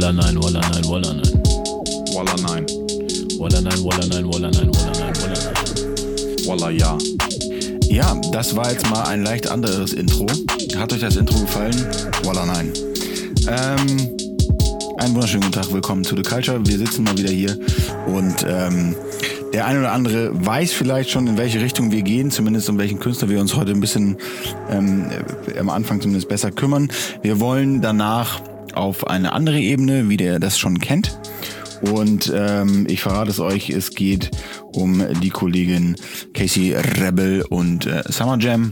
Walla nein, Walla nein, Walla nein. Walla nein. Walla nein, Walla nein, Walla nein, Walla nein, Walla nein. Walla ja. Ja, das war jetzt mal ein leicht anderes Intro. Hat euch das Intro gefallen? Walla nein. Einen wunderschönen guten Tag, willkommen to the Culture. Wir sitzen mal wieder hier und der eine oder andere weiß vielleicht schon, in welche Richtung wir gehen, zumindest um welchen Künstler wir uns heute ein bisschen am Anfang zumindest besser kümmern. Wir wollen danach auf eine andere Ebene, wie der das schon kennt. Und ich verrate es euch, es geht um die Kollegin Casey Rebel und Summer Jam,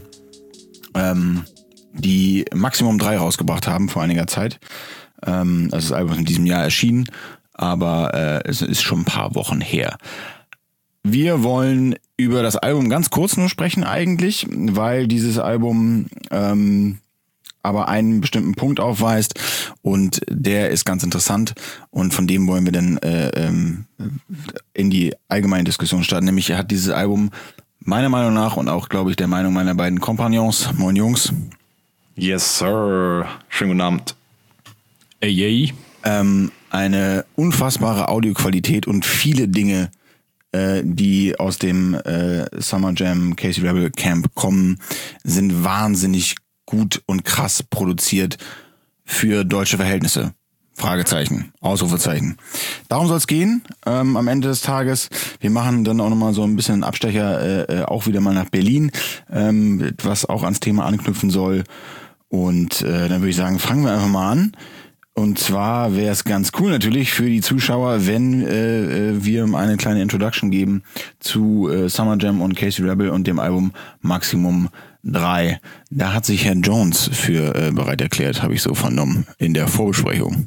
die Maximum 3 rausgebracht haben vor einiger Zeit. Also das Album ist in diesem Jahr erschienen, aber es ist schon ein paar Wochen her. Wir wollen über das Album ganz kurz nur sprechen eigentlich, weil dieses Album aber einen bestimmten Punkt aufweist und der ist ganz interessant und von dem wollen wir dann in die allgemeine Diskussion starten. Nämlich hat dieses Album meiner Meinung nach und auch, glaube ich, der Meinung meiner beiden Kompagnons, moin Jungs. Yes, sir. Schönen guten Abend. Ey. Eine unfassbare Audioqualität und viele Dinge, die aus dem Summer Jam Casey Rebel Camp kommen, sind wahnsinnig gut und krass produziert für deutsche Verhältnisse. Fragezeichen, Ausrufezeichen. Darum soll es gehen am Ende des Tages. Wir machen dann auch nochmal so ein bisschen einen Abstecher auch wieder mal nach Berlin, was auch ans Thema anknüpfen soll. Und dann würde ich sagen, fangen wir einfach mal an. Und zwar wäre es ganz cool natürlich für die Zuschauer, wenn wir eine kleine Introduction geben zu Summer Jam und Casey Rebel und dem Album Maximum 3. Da hat sich Herr Jones für bereit erklärt, habe ich so vernommen, in der Vorbesprechung.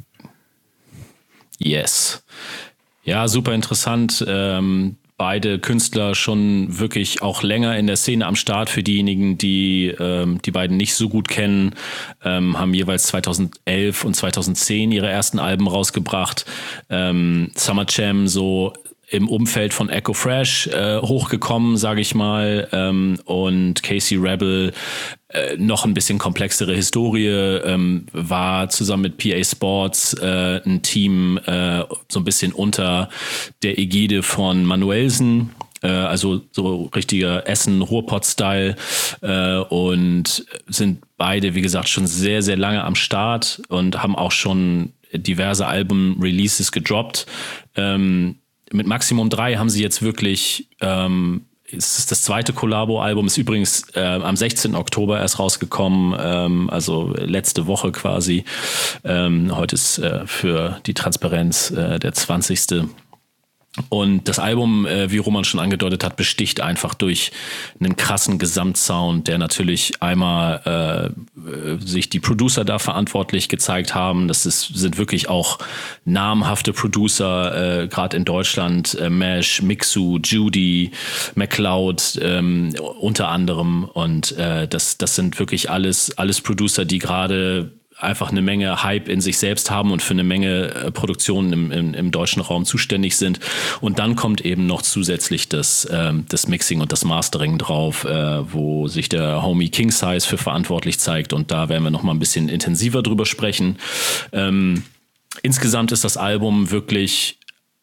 Yes. Ja, super interessant. Beide Künstler schon wirklich auch länger in der Szene am Start. Für diejenigen, die die beiden nicht so gut kennen, haben jeweils 2011 und 2010 ihre ersten Alben rausgebracht. Summer Jam so im Umfeld von Echo Fresh hochgekommen, sage ich mal, und Casey Rebel noch ein bisschen komplexere Historie, war zusammen mit PA Sports ein Team so ein bisschen unter der Ägide von Manuelsen, also so richtiger Essen-Ruhrpott-Style, und sind beide, wie gesagt, schon sehr, sehr lange am Start und haben auch schon diverse Album-Releases gedroppt. Mit Maximum 3 haben sie jetzt wirklich, es ist das zweite Collabo-Album, ist übrigens am 16. Oktober erst rausgekommen, also letzte Woche quasi. Heute ist für die Transparenz der 20. Und das Album, wie Roman schon angedeutet hat, besticht einfach durch einen krassen Gesamtsound, der natürlich einmal sich die Producer da verantwortlich gezeigt haben. Sind wirklich auch namhafte Producer, gerade in Deutschland, Mesh, Mixu, Judy, MacLeod unter anderem. Und das sind wirklich alles Producer, die gerade einfach eine Menge Hype in sich selbst haben und für eine Menge Produktionen im deutschen Raum zuständig sind. Und dann kommt eben noch zusätzlich das Mixing und das Mastering drauf, wo sich der Homie King Size für verantwortlich zeigt. Und da werden wir noch mal ein bisschen intensiver drüber sprechen. Insgesamt ist das Album wirklich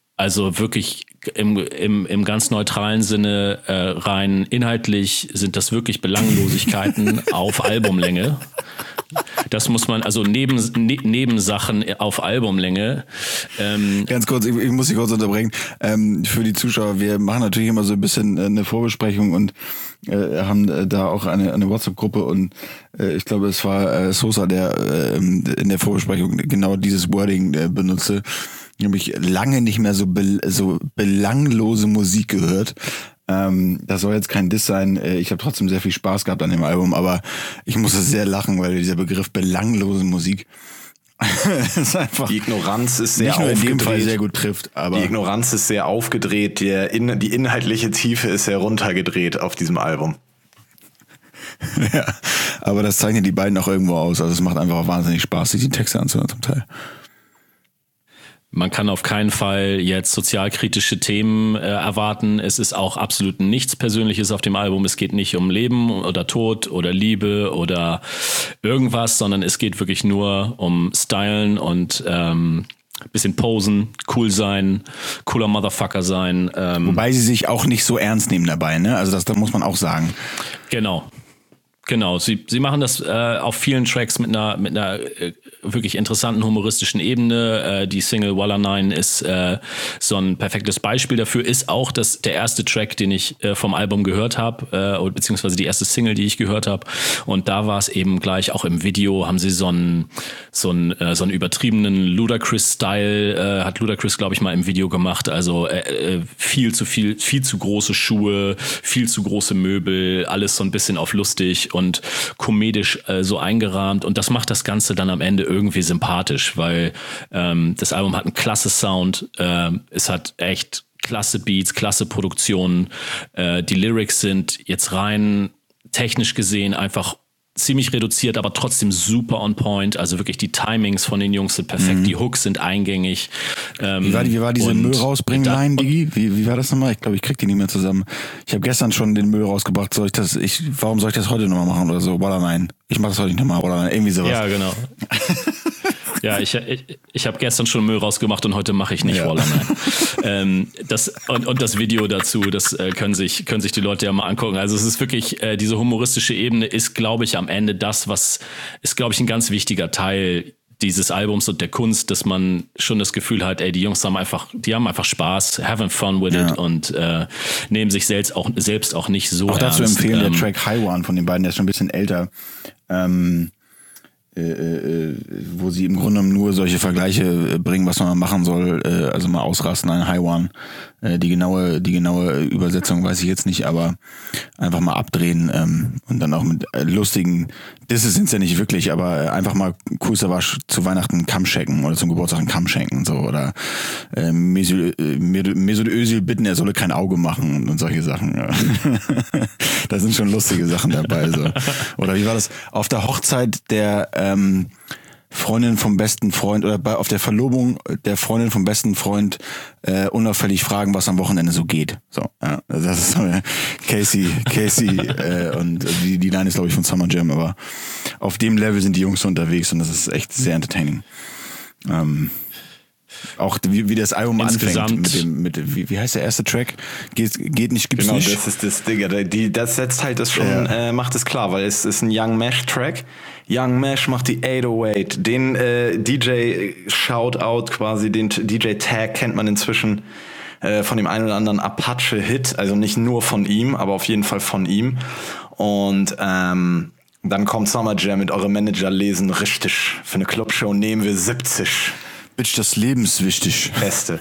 im ganz neutralen Sinne rein inhaltlich sind das wirklich Belanglosigkeiten auf Albumlänge. Das muss man, also Nebensachen auf Albumlänge. Ganz kurz, ich muss dich kurz unterbrechen. Für die Zuschauer, wir machen natürlich immer so ein bisschen eine Vorbesprechung und haben da auch eine WhatsApp-Gruppe und ich glaube, es war Sosa, der in der Vorbesprechung genau dieses Wording benutzte. Nämlich lange nicht mehr so belanglose Musik gehört. Das soll jetzt kein Diss sein. Ich habe trotzdem sehr viel Spaß gehabt an dem Album, aber ich musste sehr lachen, weil dieser Begriff belanglose Musik ist einfach die Ignoranz ist sehr nicht nur aufgedreht. In dem Fall sehr gut trifft, aber die Ignoranz ist sehr aufgedreht. Die inhaltliche Tiefe ist heruntergedreht auf diesem Album. Ja, aber das zeichnet die beiden auch irgendwo aus. Also es macht einfach wahnsinnig Spaß, sich die Texte anzuhören zum Teil. Man kann auf keinen Fall jetzt sozialkritische Themen erwarten. Es ist auch absolut nichts Persönliches auf dem Album. Es geht nicht um Leben oder Tod oder Liebe oder irgendwas, sondern es geht wirklich nur um Stylen und bisschen posen, cool sein, cooler Motherfucker sein. Wobei sie sich auch nicht so ernst nehmen dabei, ne? Also das muss man auch sagen. Genau, sie machen das auf vielen Tracks mit einer wirklich interessanten humoristischen Ebene. Die Single Walla 9 ist so ein perfektes Beispiel dafür. Ist auch der erste Track, den ich vom Album gehört habe, beziehungsweise die erste Single, die ich gehört habe. Und da war es eben gleich auch im Video, haben sie so einen übertriebenen Ludacris-Style, hat Ludacris, glaube ich, mal im Video gemacht. Also viel zu große Schuhe, viel zu große Möbel, alles so ein bisschen auf lustig und komedisch so eingerahmt, und das macht das Ganze dann am Ende irgendwie sympathisch, weil das Album hat einen klasse Sound, es hat echt klasse Beats, klasse Produktionen, die Lyrics sind jetzt rein technisch gesehen einfach ziemlich reduziert, aber trotzdem super on point. Also wirklich die Timings von den Jungs sind perfekt, die Hooks sind eingängig. Wie war diese Müll rausbringen-Line, Digi? Wie war das nochmal? Ich glaube, ich krieg die nicht mehr zusammen. Ich habe gestern schon den Müll rausgebracht. Warum soll ich das heute nochmal machen oder so? Oder nein? Ich mache das heute nicht nochmal oder nein? Irgendwie sowas. Ja, genau. Ja, ich habe gestern schon Müll rausgemacht und heute mache ich nicht Walla 9. Das Video dazu, das können sich die Leute ja mal angucken. Also es ist wirklich, diese humoristische Ebene ist, glaube ich, am Ende ist, glaube ich, ein ganz wichtiger Teil dieses Albums und der Kunst, dass man schon das Gefühl hat, die Jungs haben einfach Spaß, having fun with it und nehmen sich selbst auch nicht so ernst. Auch dazu empfehlen der Track High One von den beiden, der ist schon ein bisschen älter, wo sie im Grunde nur solche Vergleiche bringen, was man machen soll, also mal ausrasten, ein High One. Die genaue Übersetzung weiß ich jetzt nicht, aber einfach mal abdrehen und dann auch mit lustigen, das sind ja nicht wirklich, aber einfach mal coolster Wasch zu Weihnachten einen Kamm schenken oder zum Geburtstag einen Kamm schenken, so, oder Mesut Özil bitten, er solle kein Auge machen und solche Sachen. Ja. Da sind schon lustige Sachen dabei, so. Oder wie war das? Auf der Hochzeit der Freundin vom besten Freund oder auf der Verlobung der Freundin vom besten Freund unauffällig fragen, was am Wochenende so geht. So, ja, das ist so Casey und die Line ist, glaube ich, von Summer Jam, aber auf dem Level sind die Jungs so unterwegs und das ist echt sehr entertaining. Auch wie das Album anfängt wie heißt der erste Track? Geht nicht, gibt's nicht. Genau, das ist das Ding. Das setzt halt das schon, macht es klar, weil es ist ein Young Mesh Track. Young Mesh macht die 808. Den DJ Shoutout quasi, den DJ Tag kennt man inzwischen von dem einen oder anderen Apache Hit, also nicht nur von ihm, aber auf jeden Fall von ihm. Und dann kommt Summer Jam mit eure Manager lesen richtig. Für eine Clubshow nehmen wir 70. Bitch, das Leben ist wichtig. Beste.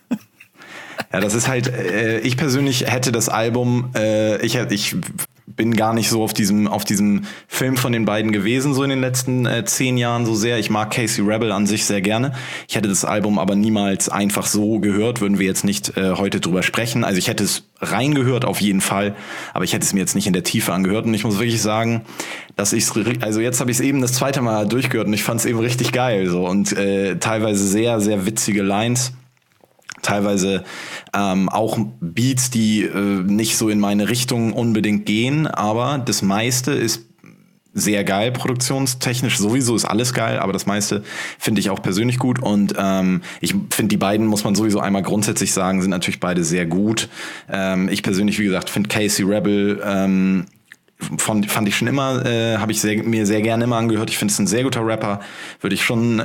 Ja, das ist halt, ich persönlich hätte das Album, ich bin gar nicht so auf diesem Film von den beiden gewesen, so in den letzten 10 Jahren so sehr. Ich mag Casey Rebel an sich sehr gerne. Ich hätte das Album aber niemals einfach so gehört, würden wir jetzt nicht heute drüber sprechen. Also ich hätte es reingehört auf jeden Fall, aber ich hätte es mir jetzt nicht in der Tiefe angehört. Und ich muss wirklich sagen, dass jetzt habe ich es eben das zweite Mal durchgehört und ich fand es eben richtig geil, so, und teilweise sehr, sehr witzige Lines. Teilweise auch Beats, die nicht so in meine Richtung unbedingt gehen, aber das meiste ist sehr geil, produktionstechnisch sowieso ist alles geil, aber das meiste finde ich auch persönlich gut und ich finde, die beiden, muss man sowieso einmal grundsätzlich sagen, sind natürlich beide sehr gut. Ich persönlich, wie gesagt, finde Casey Rebel fand ich schon immer, habe ich mir sehr gerne immer angehört. Ich finde es ein sehr guter Rapper. Würde ich schon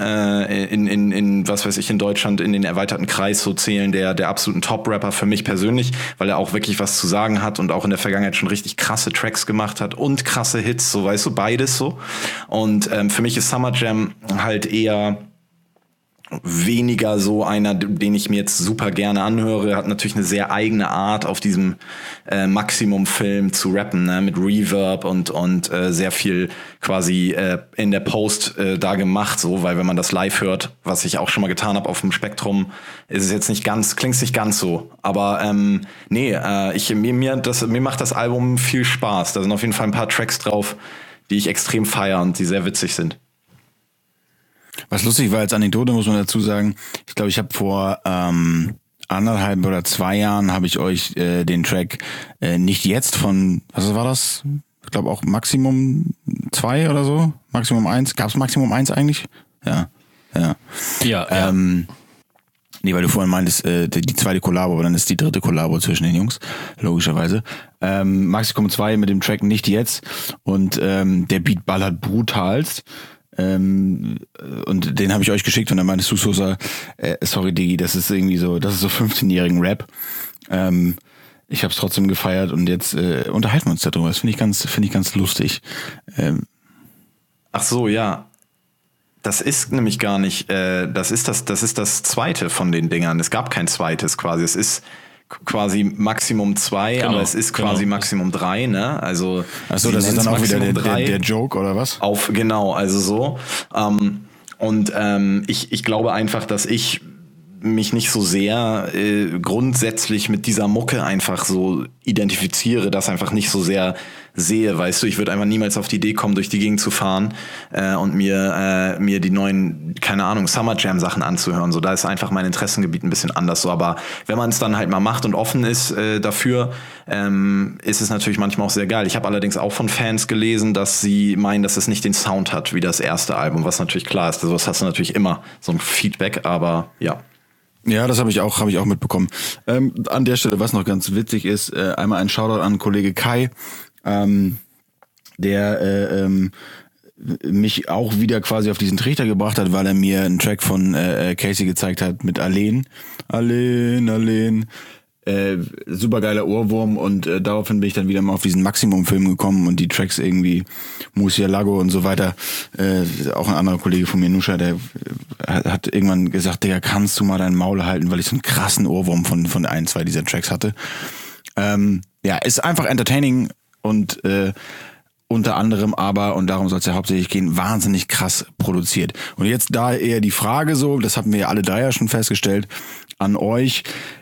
in was weiß ich, in Deutschland in den erweiterten Kreis so zählen, der absoluten Top-Rapper für mich persönlich, weil er auch wirklich was zu sagen hat und auch in der Vergangenheit schon richtig krasse Tracks gemacht hat und krasse Hits, so, weißt du, beides so. Und für mich ist Summer Jam halt eher weniger so einer, den ich mir jetzt super gerne anhöre, hat natürlich eine sehr eigene Art auf diesem Maximum-Film zu rappen, ne? Mit Reverb und sehr viel quasi in der Post da gemacht, so, weil wenn man das live hört, was ich auch schon mal getan habe auf dem Spektrum, ist es jetzt klingt's nicht ganz so, aber mir macht das Album viel Spaß, da sind auf jeden Fall ein paar Tracks drauf, die ich extrem feiere und die sehr witzig sind. Was lustig war als Anekdote, muss man dazu sagen, ich glaube, ich habe vor 1,5 oder 2 Jahren habe ich euch den Track nicht jetzt von, was war das? Ich glaube auch Maximum 2 oder so, Maximum 1. Gab es Maximum 1 eigentlich? Ja. Ja. Ja. Nee, weil du vorhin meintest, die zweite Kollabo, aber dann ist die dritte Kollabo zwischen den Jungs, logischerweise. Maximum 2 mit dem Track Nicht Jetzt und der Beat ballert brutalst. Und den habe ich euch geschickt und dann meintest du, Sosa, sorry Diggi, das ist irgendwie so, das ist so 15-jährigen Rap. Ich habe es trotzdem gefeiert und jetzt unterhalten wir uns darüber. Das finde ich ganz lustig. Ach so, ja. Das ist nämlich gar nicht, das ist das zweite von den Dingern. Es gab kein zweites quasi. Es ist quasi Maximum 2, aber es ist quasi Maximum 3, ne? Also. Ach so, das ist dann auch wieder der Joke, oder was? Genau, also so. Ich glaube einfach, dass ich mich nicht so sehr grundsätzlich mit dieser Mucke einfach so identifiziere, das einfach nicht so sehr sehe, weißt du, ich würde einfach niemals auf die Idee kommen, durch die Gegend zu fahren und mir die neuen, keine Ahnung, Summer Jam Sachen anzuhören, so, da ist einfach mein Interessengebiet ein bisschen anders, so, aber wenn man es dann halt mal macht und offen ist dafür, ist es natürlich manchmal auch sehr geil. Ich habe allerdings auch von Fans gelesen, dass sie meinen, dass es nicht den Sound hat wie das erste Album, was natürlich klar ist, das hast du natürlich immer, so ein Feedback, aber ja. Ja, das habe ich auch mitbekommen. An der Stelle, was noch ganz witzig ist, einmal ein Shoutout an Kollege Kai, der mich auch wieder quasi auf diesen Trichter gebracht hat, weil er mir einen Track von Casey gezeigt hat mit Alleen. Supergeiler Ohrwurm und daraufhin bin ich dann wieder mal auf diesen Maximum-Film gekommen und die Tracks irgendwie Murcielago und so weiter. Auch ein anderer Kollege von mir, Nusha, der hat irgendwann gesagt, Digga, kannst du mal dein Maul halten, weil ich so einen krassen Ohrwurm von 1-2 dieser Tracks hatte. Ja, ist einfach entertaining und unter anderem aber, und darum soll es ja hauptsächlich gehen, wahnsinnig krass produziert. Und jetzt da eher die Frage so, das hatten wir ja alle drei ja schon festgestellt, an euch,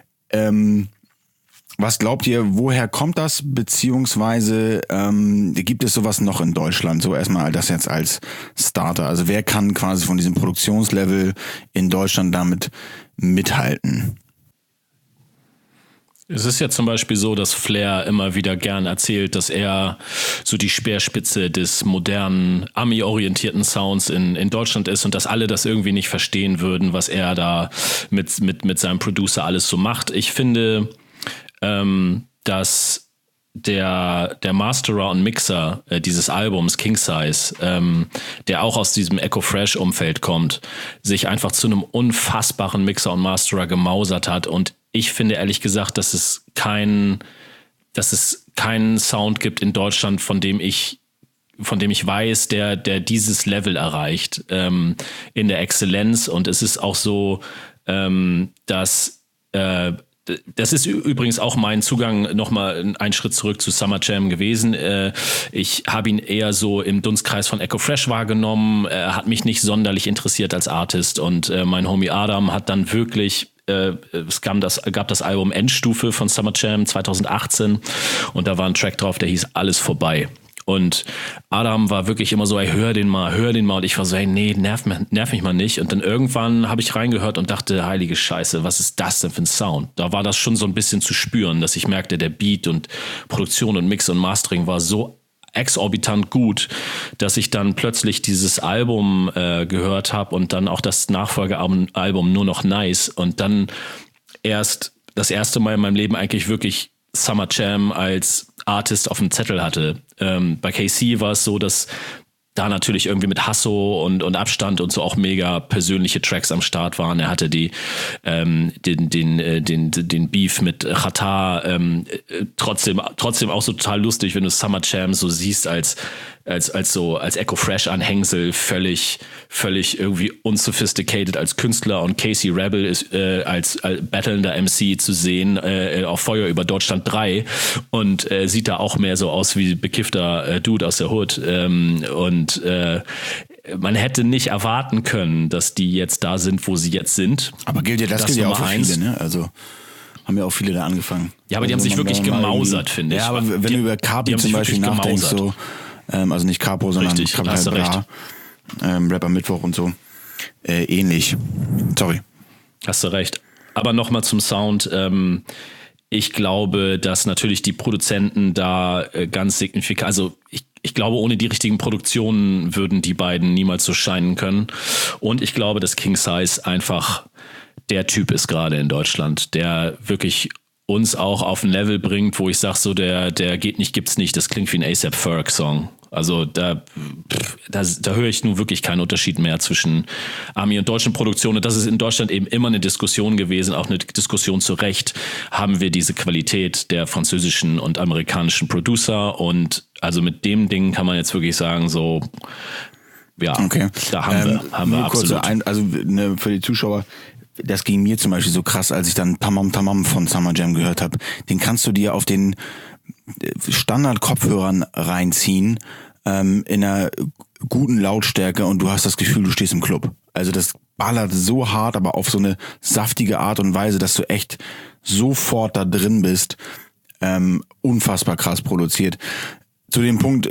was glaubt ihr, woher kommt das, beziehungsweise gibt es sowas noch in Deutschland? So erstmal das jetzt als Starter. Also wer kann quasi von diesem Produktionslevel in Deutschland damit mithalten? Es ist ja zum Beispiel so, dass Flair immer wieder gern erzählt, dass er so die Speerspitze des modernen, Ami-orientierten Sounds in Deutschland ist und dass alle das irgendwie nicht verstehen würden, was er da mit seinem Producer alles so macht. Ich finde, dass der Masterer und Mixer dieses Albums, King Size, der auch aus diesem Echo Fresh Umfeld kommt, sich einfach zu einem unfassbaren Mixer und Masterer gemausert hat. Und ich finde ehrlich gesagt, dass es keinen Sound gibt in Deutschland, von dem ich weiß, der dieses Level erreicht, in der Exzellenz. Und es ist auch so, dass das ist übrigens auch mein Zugang, nochmal einen Schritt zurück zu Summer Jam gewesen. Ich habe ihn eher so im Dunstkreis von Echo Fresh wahrgenommen, hat mich nicht sonderlich interessiert als Artist und mein Homie Adam hat dann wirklich, es gab das Album Endstufe von Summer Jam 2018 und da war ein Track drauf, der hieß Alles vorbei. Und Adam war wirklich immer so, ey, hör den mal. Und ich war so, ey, nee, nerv mich mal nicht. Und dann irgendwann habe ich reingehört und dachte, heilige Scheiße, was ist das denn für ein Sound? Da war das schon so ein bisschen zu spüren, dass ich merkte, der Beat und Produktion und Mix und Mastering war so exorbitant gut, dass ich dann plötzlich dieses Album gehört habe und dann auch das Nachfolgealbum Nur noch nice. Und dann erst das erste Mal in meinem Leben eigentlich wirklich Summer Jam als Artist auf dem Zettel hatte. Bei KC war es so, dass da natürlich irgendwie mit Hasso und Abstand und so auch mega persönliche Tracks am Start waren. Er hatte den Beef mit Xatar, trotzdem auch so total lustig, wenn du Summer Jam so siehst als Echo Fresh Anhängsel, völlig irgendwie unsophisticated als Künstler und Casey Rebel ist als battlender MC zu sehen auf Feuer über Deutschland 3 und sieht da auch mehr so aus wie bekiffter Dude aus der Hood und man hätte nicht erwarten können, dass die jetzt da sind, wo sie jetzt sind. Aber das gilt ja auch für viele, ne? Also haben ja auch viele da angefangen. Ja, aber die haben sich wirklich gemausert, finde ich. Ja, aber wenn du über Capi zum Beispiel nachdenkst, so, also nicht Capo, sondern Capital Bra, Rapper Mittwoch und so, ähnlich. Sorry. Hast du recht. Aber nochmal zum Sound. Ich glaube, dass natürlich die Produzenten da ganz signifikant, also ich glaube, ohne die richtigen Produktionen würden die beiden niemals so scheinen können. Und ich glaube, dass King Size einfach der Typ ist gerade in Deutschland, der wirklich uns auch auf ein Level bringt, wo ich sage, so der geht nicht, gibt's nicht, das klingt wie ein A$AP Ferg-Song. Also da höre ich nun wirklich keinen Unterschied mehr zwischen Ami und deutschen Produktionen. Und das ist in Deutschland eben immer eine Diskussion gewesen, auch eine Diskussion zu Recht. Haben wir diese Qualität der französischen und amerikanischen Producer? Und also mit dem Ding kann man jetzt wirklich sagen, so, ja, okay. Da haben wir absolut. Für die Zuschauer, das ging mir zum Beispiel so krass, als ich dann Tamam Tamam von Summer Jam gehört habe. Den kannst du dir auf den Standard-Kopfhörern reinziehen, in einer guten Lautstärke, und du hast das Gefühl, du stehst im Club. Also das ballert so hart, aber auf so eine saftige Art und Weise, dass du echt sofort da drin bist. Unfassbar krass produziert. Zu dem Punkt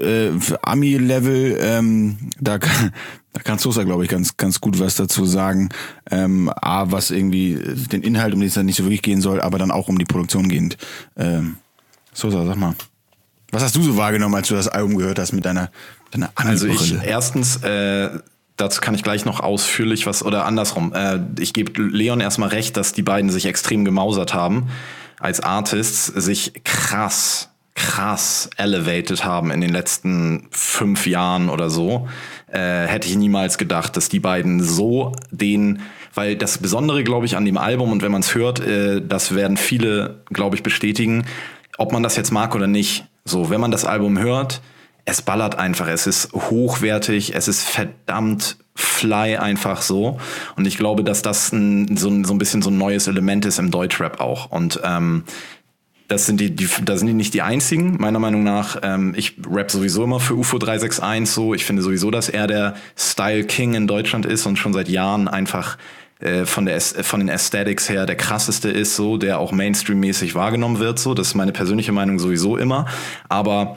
Ami-Level, da kann Sosa, glaube ich, ganz gut was dazu sagen. Was irgendwie den Inhalt, um den es dann nicht so wirklich gehen soll, aber dann auch um die Produktion gehend. Sosa, sag mal. Was hast du so wahrgenommen, als du das Album gehört hast mit deiner Also erstens, dazu kann ich gleich noch ausführlich oder andersrum. Ich gebe Leon erstmal recht, dass die beiden sich extrem gemausert haben als Artists, sich krass elevated haben in den letzten 5 Jahren oder so. Hätte ich niemals gedacht, dass die beiden weil das Besondere, glaube ich, an dem Album, und wenn man es hört, das werden viele, glaube ich, bestätigen, ob man das jetzt mag oder nicht. So, wenn man das Album hört, es ballert einfach, es ist hochwertig, es ist verdammt fly einfach so. Und ich glaube, dass das so ein bisschen so ein neues Element ist im Deutschrap auch. Und da sind die nicht die einzigen, meiner Meinung nach. Ich rap sowieso immer für UFO 361 so. Ich finde sowieso, dass er der Style King in Deutschland ist und schon seit Jahren einfach von den Aesthetics her der krasseste ist, so, der auch Mainstream-mäßig wahrgenommen wird. So, das ist meine persönliche Meinung sowieso immer. Aber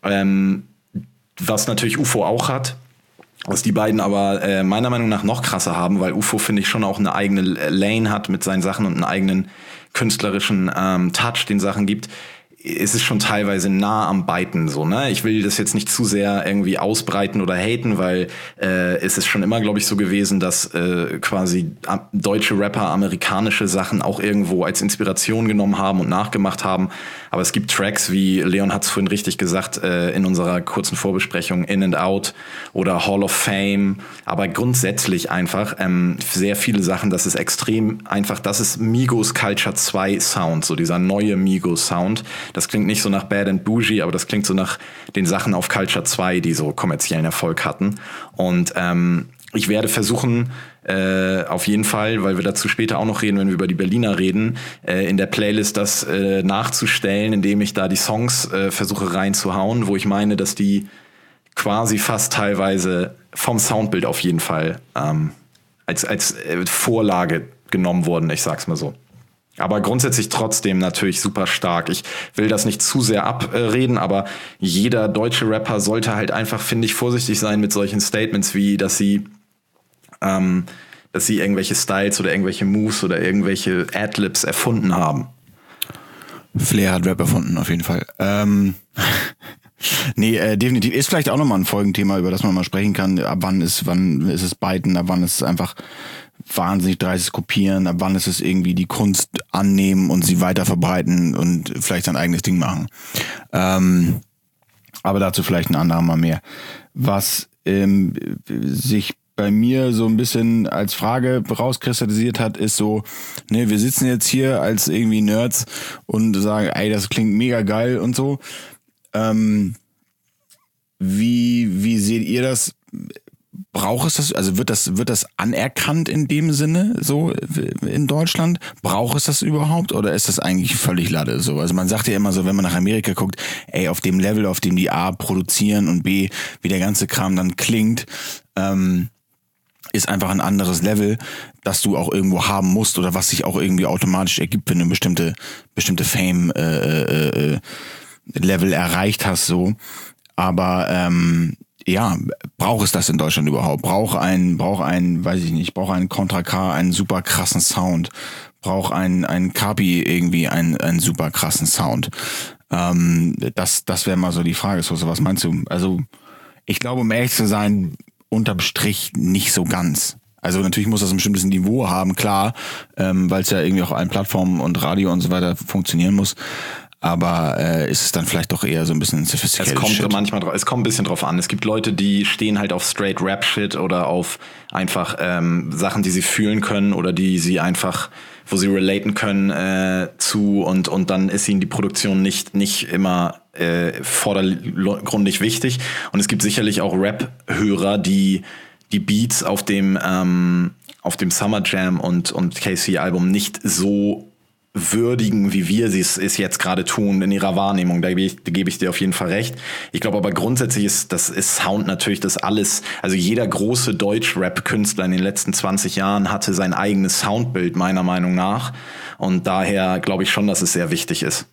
was natürlich UFO auch hat, was die beiden aber meiner Meinung nach noch krasser haben, weil UFO, finde ich, schon auch eine eigene Lane hat mit seinen Sachen und einen eigenen künstlerischen Touch den Sachen gibt, ist es schon teilweise nah am Biten so, ne? Ich will das jetzt nicht zu sehr irgendwie ausbreiten oder haten, weil es ist schon immer, glaube ich, so gewesen, dass quasi deutsche Rapper amerikanische Sachen auch irgendwo als Inspiration genommen haben und nachgemacht haben. Aber es gibt Tracks, wie Leon hat es vorhin richtig gesagt, in unserer kurzen Vorbesprechung, In and Out oder Hall of Fame. Aber grundsätzlich einfach sehr viele Sachen, das ist extrem einfach, das ist Migos Culture 2 Sound, so dieser neue Migos Sound. Das klingt nicht so nach Bad and Bougie, aber das klingt so nach den Sachen auf Culture 2, die so kommerziellen Erfolg hatten. Und ich werde versuchen, auf jeden Fall, weil wir dazu später auch noch reden, wenn wir über die Berliner reden, in der Playlist das nachzustellen, indem ich da die Songs versuche reinzuhauen, wo ich meine, dass die quasi fast teilweise vom Soundbild auf jeden Fall als Vorlage genommen wurden, ich sag's mal so. Aber grundsätzlich trotzdem natürlich super stark. Ich will das nicht zu sehr abreden, aber jeder deutsche Rapper sollte halt einfach, finde ich, vorsichtig sein mit solchen Statements wie, dass sie irgendwelche Styles oder irgendwelche Moves oder irgendwelche Adlibs erfunden haben. Flair hat Rap erfunden, auf jeden Fall. Nee, definitiv. Ist vielleicht auch nochmal ein Folgenthema, über das man mal sprechen kann. Ab wann ist es Biten, ab wann ist es einfach wahnsinnig dreistes Kopieren, ab wann ist es irgendwie die Kunst annehmen und sie weiter verbreiten und vielleicht sein eigenes Ding machen. Aber dazu vielleicht ein anderer Mal mehr. Was sich bei mir so ein bisschen als Frage rauskristallisiert hat, ist so, ne, wir sitzen jetzt hier als irgendwie Nerds und sagen, ey, das klingt mega geil und so. Wie seht ihr das? Braucht es das? Also wird das anerkannt in dem Sinne so in Deutschland? Braucht es das überhaupt oder ist das eigentlich völlig Lade so? Also man sagt ja immer so, wenn man nach Amerika guckt, ey, auf dem Level, auf dem die A produzieren und B, wie der ganze Kram dann klingt, ist einfach ein anderes Level, das du auch irgendwo haben musst oder was sich auch irgendwie automatisch ergibt, wenn du bestimmte Fame Level erreicht hast, so. Aber ja, braucht es das in Deutschland überhaupt? Braucht ein, weiß ich nicht, braucht ein Contra K einen super krassen Sound? Braucht ein Kapi irgendwie einen super krassen Sound? Das wäre mal so die Frage, so was meinst du? Also ich glaube, um ehrlich zu sein, unterm Strich nicht so ganz. Also natürlich muss das ein bestimmtes Niveau haben, klar, weil es ja irgendwie auf allen Plattformen und Radio und so weiter funktionieren muss. Aber ist es dann vielleicht doch eher so ein bisschen sophisticated? Es kommt ein bisschen drauf an. Es gibt Leute, die stehen halt auf straight Rap-Shit oder auf einfach Sachen, die sie fühlen können oder die sie einfach, wo sie relaten können zu und dann ist ihnen die Produktion nicht immer vordergründig wichtig. Und es gibt sicherlich auch Rap-Hörer, die Beats auf dem Summer Jam und KC-Album nicht so würdigen, wie wir es jetzt gerade tun in ihrer Wahrnehmung. Da gebe ich dir auf jeden Fall recht. Ich glaube aber grundsätzlich ist Sound natürlich das alles, also jeder große Deutsch-Rap-Künstler in den letzten 20 Jahren hatte sein eigenes Soundbild, meiner Meinung nach. Und daher glaube ich schon, dass es sehr wichtig ist.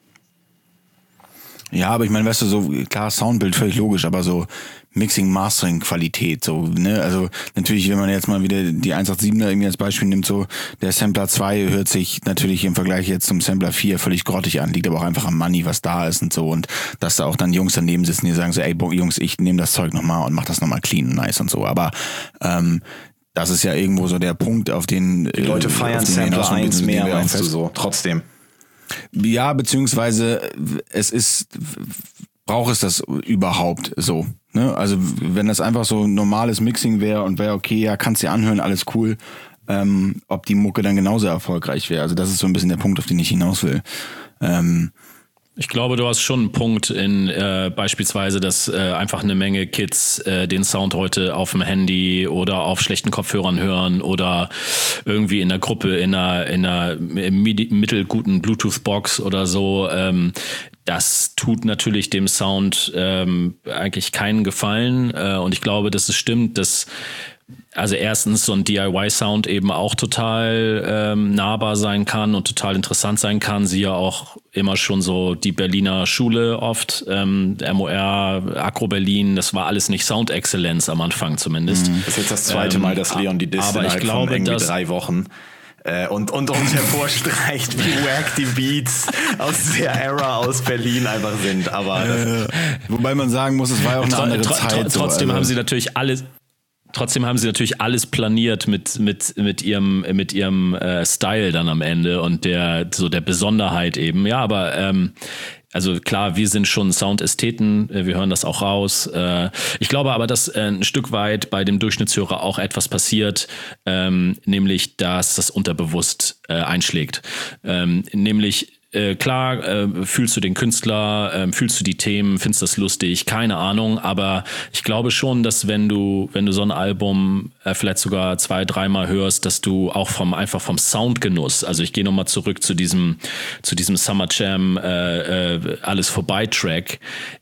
Ja, aber ich meine, weißt du, so klar, Soundbild völlig logisch, aber so Mixing, Mastering, Qualität, so, ne, also natürlich, wenn man jetzt mal wieder die 187er irgendwie als Beispiel nimmt, so, der Sampler 2 hört sich natürlich im Vergleich jetzt zum Sampler 4 völlig grottig an, liegt aber auch einfach am Money, was da ist und so, und dass da auch dann Jungs daneben sitzen, die sagen so, ey, Jungs, ich nehme das Zeug nochmal und mach das nochmal clean und nice und so, aber, das ist ja irgendwo so der Punkt, auf den die Leute feiern Sampler 1 mehr, meinst du so, trotzdem. Ja, beziehungsweise braucht es das überhaupt so? Ne? Also wenn das einfach so normales Mixing wäre und wäre okay, ja, kannst dir anhören, alles cool, ob die Mucke dann genauso erfolgreich wäre. Also das ist so ein bisschen der Punkt, auf den ich hinaus will. Ich glaube, du hast schon einen Punkt in beispielsweise, dass einfach eine Menge Kids den Sound heute auf dem Handy oder auf schlechten Kopfhörern hören oder irgendwie in der Gruppe in einer mittelguten Bluetooth-Box oder so. Das tut natürlich dem Sound eigentlich keinen Gefallen. Und ich glaube, dass es stimmt, dass also erstens so ein DIY-Sound eben auch total nahbar sein kann und total interessant sein kann. Sie ja auch immer schon so die Berliner Schule oft, MOR, Agro Berlin, das war alles nicht Soundexzellenz am Anfang zumindest. Das ist jetzt das zweite Mal, dass Leon die Disc innerhalb von irgendwie 3 Wochen und uns hervorstreicht, wie wack die Beats aus der Era aus Berlin einfach sind. Aber wobei man sagen muss, es war ja auch eine andere Zeit. Trotzdem haben sie natürlich alles planiert mit ihrem Style dann am Ende und der Besonderheit eben. Ja, aber also klar, wir sind schon Soundästheten, wir hören das auch raus. Ich glaube aber, dass ein Stück weit bei dem Durchschnittshörer auch etwas passiert, nämlich, dass das unterbewusst einschlägt. Nämlich klar, fühlst du den Künstler, fühlst du die Themen, findest das lustig, keine Ahnung, aber ich glaube schon, dass wenn du so ein Album vielleicht sogar 2-3 Mal hörst, dass du auch einfach vom Soundgenuss, also ich gehe nochmal zurück zu diesem Summer Jam Alles vorbei Track,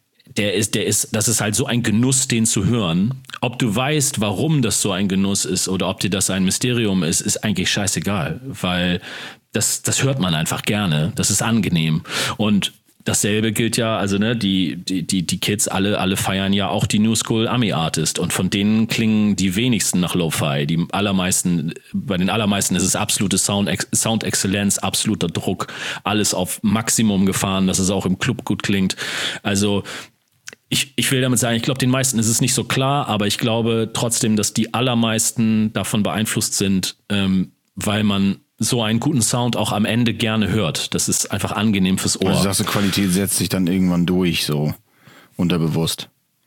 das ist halt so ein Genuss, den zu hören. Ob du weißt, warum das so ein Genuss ist oder ob dir das ein Mysterium ist eigentlich scheißegal, weil das hört man einfach gerne. Das ist angenehm. Und dasselbe gilt ja, also ne, die Kids alle feiern ja auch die New School Ami Artist und von denen klingen die wenigsten nach Lo-Fi. Bei den allermeisten ist es absolute Soundexzellenz, absoluter Druck, alles auf Maximum gefahren, dass es auch im Club gut klingt. Also ich will damit sagen, ich glaube, den meisten ist es nicht so klar, aber ich glaube trotzdem, dass die allermeisten davon beeinflusst sind, weil man so einen guten Sound auch am Ende gerne hört. Das ist einfach angenehm fürs Ohr. Also sagst du, Qualität setzt sich dann irgendwann durch, so unterbewusst.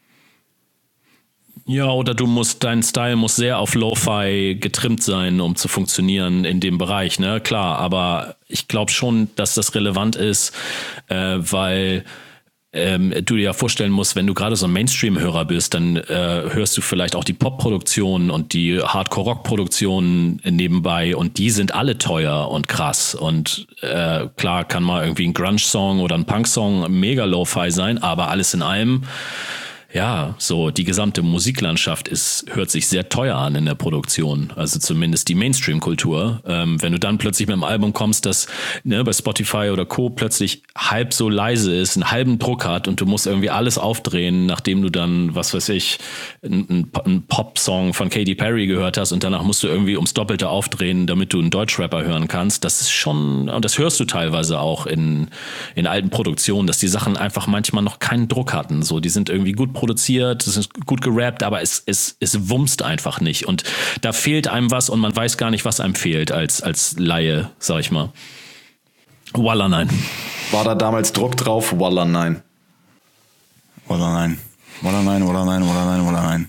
Ja, oder dein Style muss sehr auf Lo-Fi getrimmt sein, um zu funktionieren in dem Bereich, ne? Klar, aber ich glaube schon, dass das relevant ist, weil du dir ja vorstellen musst, wenn du gerade so ein Mainstream-Hörer bist, dann hörst du vielleicht auch die Pop-Produktionen und die Hardcore-Rock-Produktionen nebenbei und die sind alle teuer und krass und klar kann mal irgendwie ein Grunge-Song oder ein Punk-Song mega Lo-Fi sein, aber alles in allem Ja, so die gesamte Musiklandschaft hört sich sehr teuer an in der Produktion, also zumindest die Mainstream-Kultur. Wenn du dann plötzlich mit einem Album kommst, das bei Spotify oder Co. plötzlich halb so leise ist, einen halben Druck hat und du musst irgendwie alles aufdrehen, nachdem du dann, was weiß ich, einen Pop-Song von Katy Perry gehört hast und danach musst du irgendwie ums Doppelte aufdrehen, damit du einen Deutschrapper hören kannst. Das ist schon, und das hörst du teilweise auch in alten Produktionen, dass die Sachen einfach manchmal noch keinen Druck hatten. So, die sind irgendwie gut produziert, es ist gut gerappt, aber es wumst einfach nicht. Und da fehlt einem was und man weiß gar nicht, was einem fehlt als Laie, sag ich mal. Wallah, nein. War da damals Druck drauf? Wallah, nein. Wallah, nein. Wallah, nein, Wallah, nein, Wallah, nein, Wallah, nein.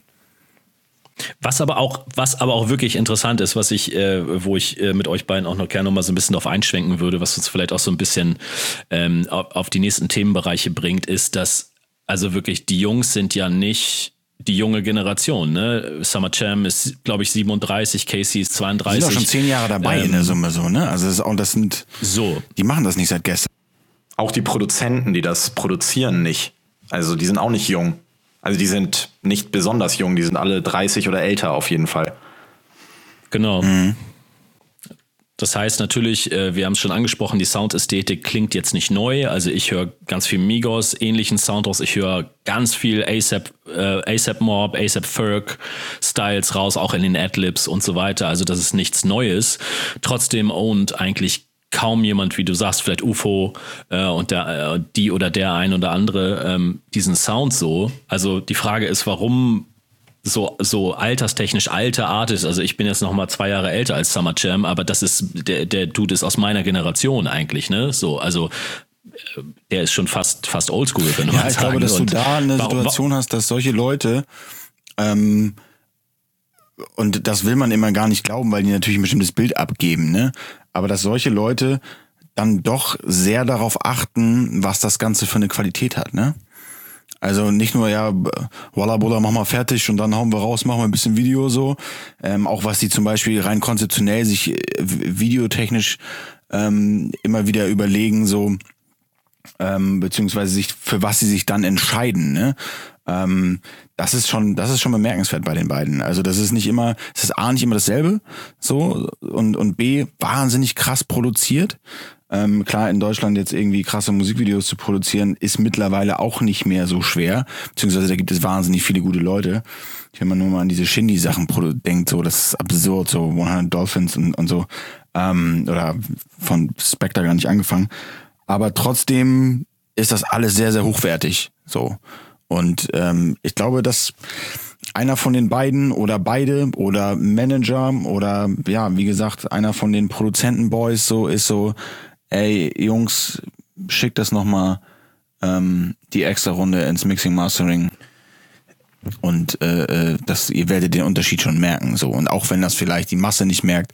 Was aber auch wirklich interessant ist, wo ich mit euch beiden auch noch gerne noch mal so ein bisschen drauf einschwenken würde, was uns vielleicht auch so ein bisschen auf die nächsten Themenbereiche bringt, ist, dass also wirklich die Jungs sind ja nicht die junge Generation, ne? Summer Jam ist, glaube ich, 37, Casey ist 32. Die sind auch schon 10 Jahre dabei in der Summe so, ne? Also die machen das nicht seit gestern. Auch die Produzenten, die das produzieren, nicht. Also die sind auch nicht jung. Also die sind nicht besonders jung, die sind alle 30 oder älter auf jeden Fall. Genau. Das heißt natürlich, wir haben es schon angesprochen, die Soundästhetik klingt jetzt nicht neu. Also ich höre ganz viel Migos, ähnlichen Sound raus. Ich höre ganz viel A$AP Mob, A$AP Ferg Styles raus, auch in den Adlibs und so weiter. Also das ist nichts Neues. Trotzdem ownt eigentlich kaum jemand, wie du sagst, vielleicht UFO und die oder der ein oder andere diesen Sound so. Also die Frage ist, warum so alterstechnisch alte Artists, also ich bin jetzt noch mal 2 Jahre älter als Summer Jam, aber das ist, der Dude ist aus meiner Generation eigentlich, ne? So, also der ist schon fast oldschool, wenn man sagen. Ja, ich glaube, dass du da eine Situation hast, dass solche Leute und das will man immer gar nicht glauben, weil die natürlich ein bestimmtes Bild abgeben, ne? Aber dass solche Leute dann doch sehr darauf achten, was das Ganze für eine Qualität hat, ne? Also nicht nur, ja, Walla Bruder, mach mal fertig und dann hauen wir raus, machen wir ein bisschen Video so. Auch was die zum Beispiel rein konzeptionell sich videotechnisch immer wieder überlegen, so, beziehungsweise für was sie sich dann entscheiden, ne? Das ist schon bemerkenswert bei den beiden. Also das ist nicht immer dasselbe, so, und B, wahnsinnig krass produziert. Klar, in Deutschland jetzt irgendwie krasse Musikvideos zu produzieren, ist mittlerweile auch nicht mehr so schwer, beziehungsweise da gibt es wahnsinnig viele gute Leute. Wenn man nur mal an diese Shindy-Sachen denkt, so, das ist absurd, so 100 Dolphins und so, oder von Spectre gar nicht angefangen. Aber trotzdem ist das alles sehr, sehr hochwertig, so. Und ich glaube, dass einer von den beiden oder beide oder Manager oder ja, wie gesagt, einer von den Produzentenboys so ist so, ey Jungs, schickt das nochmal die extra Runde ins Mixing Mastering und ihr werdet den Unterschied schon merken. So. Und auch wenn das vielleicht die Masse nicht merkt,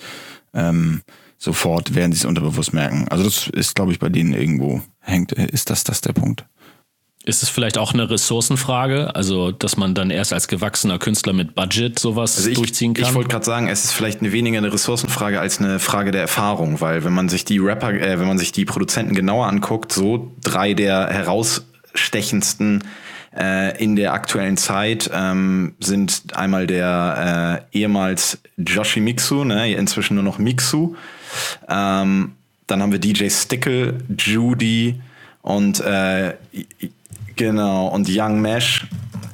sofort werden sie es unterbewusst merken. Also das ist, glaube ich, bei denen irgendwo ist das der Punkt. Ist es vielleicht auch eine Ressourcenfrage? Also, dass man dann erst als gewachsener Künstler mit Budget sowas durchziehen kann? Ich wollte gerade sagen, es ist vielleicht weniger eine Ressourcenfrage als eine Frage der Erfahrung, weil wenn man sich die Produzenten genauer anguckt, so 3 der herausstechendsten in der aktuellen Zeit sind einmal der ehemals Yoshimixu, ne, inzwischen nur noch Mixu. Dann haben wir DJ Stickle, Judy und genau, und Young Mesh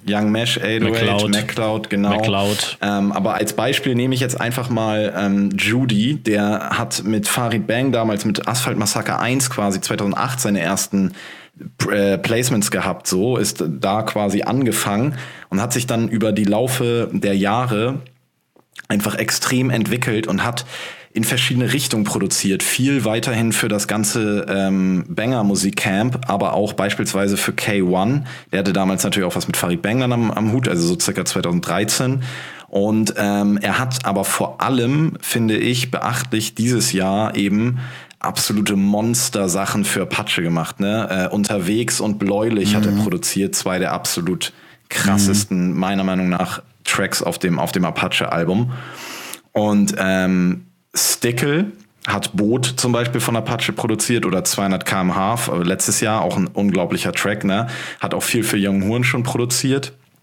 808, MacLeod, genau. MacLeod. Aber als Beispiel nehme ich jetzt einfach mal Judy, der hat mit Farid Bang damals mit Asphalt Massacre 1 quasi 2008 seine ersten Placements gehabt, so ist da quasi angefangen und hat sich dann über die Laufe der Jahre einfach extrem entwickelt und hat in verschiedene Richtungen produziert. Viel weiterhin für das ganze Banger-Musik-Camp, aber auch beispielsweise für K1. Der hatte damals natürlich auch was mit Farid Bang dann am Hut, also so circa 2013. Und er hat aber vor allem, finde ich, beachtlich dieses Jahr eben absolute Monster-Sachen für Apache gemacht. Ne? Unterwegs und Bläulich hat er produziert, 2 der absolut krassesten, meiner Meinung nach, Tracks auf dem Apache-Album. Und Stickle hat Boot zum Beispiel von Apache produziert oder 200 km/h letztes Jahr, auch ein unglaublicher Track, ne? Hat auch viel für Young Horn schon produziert.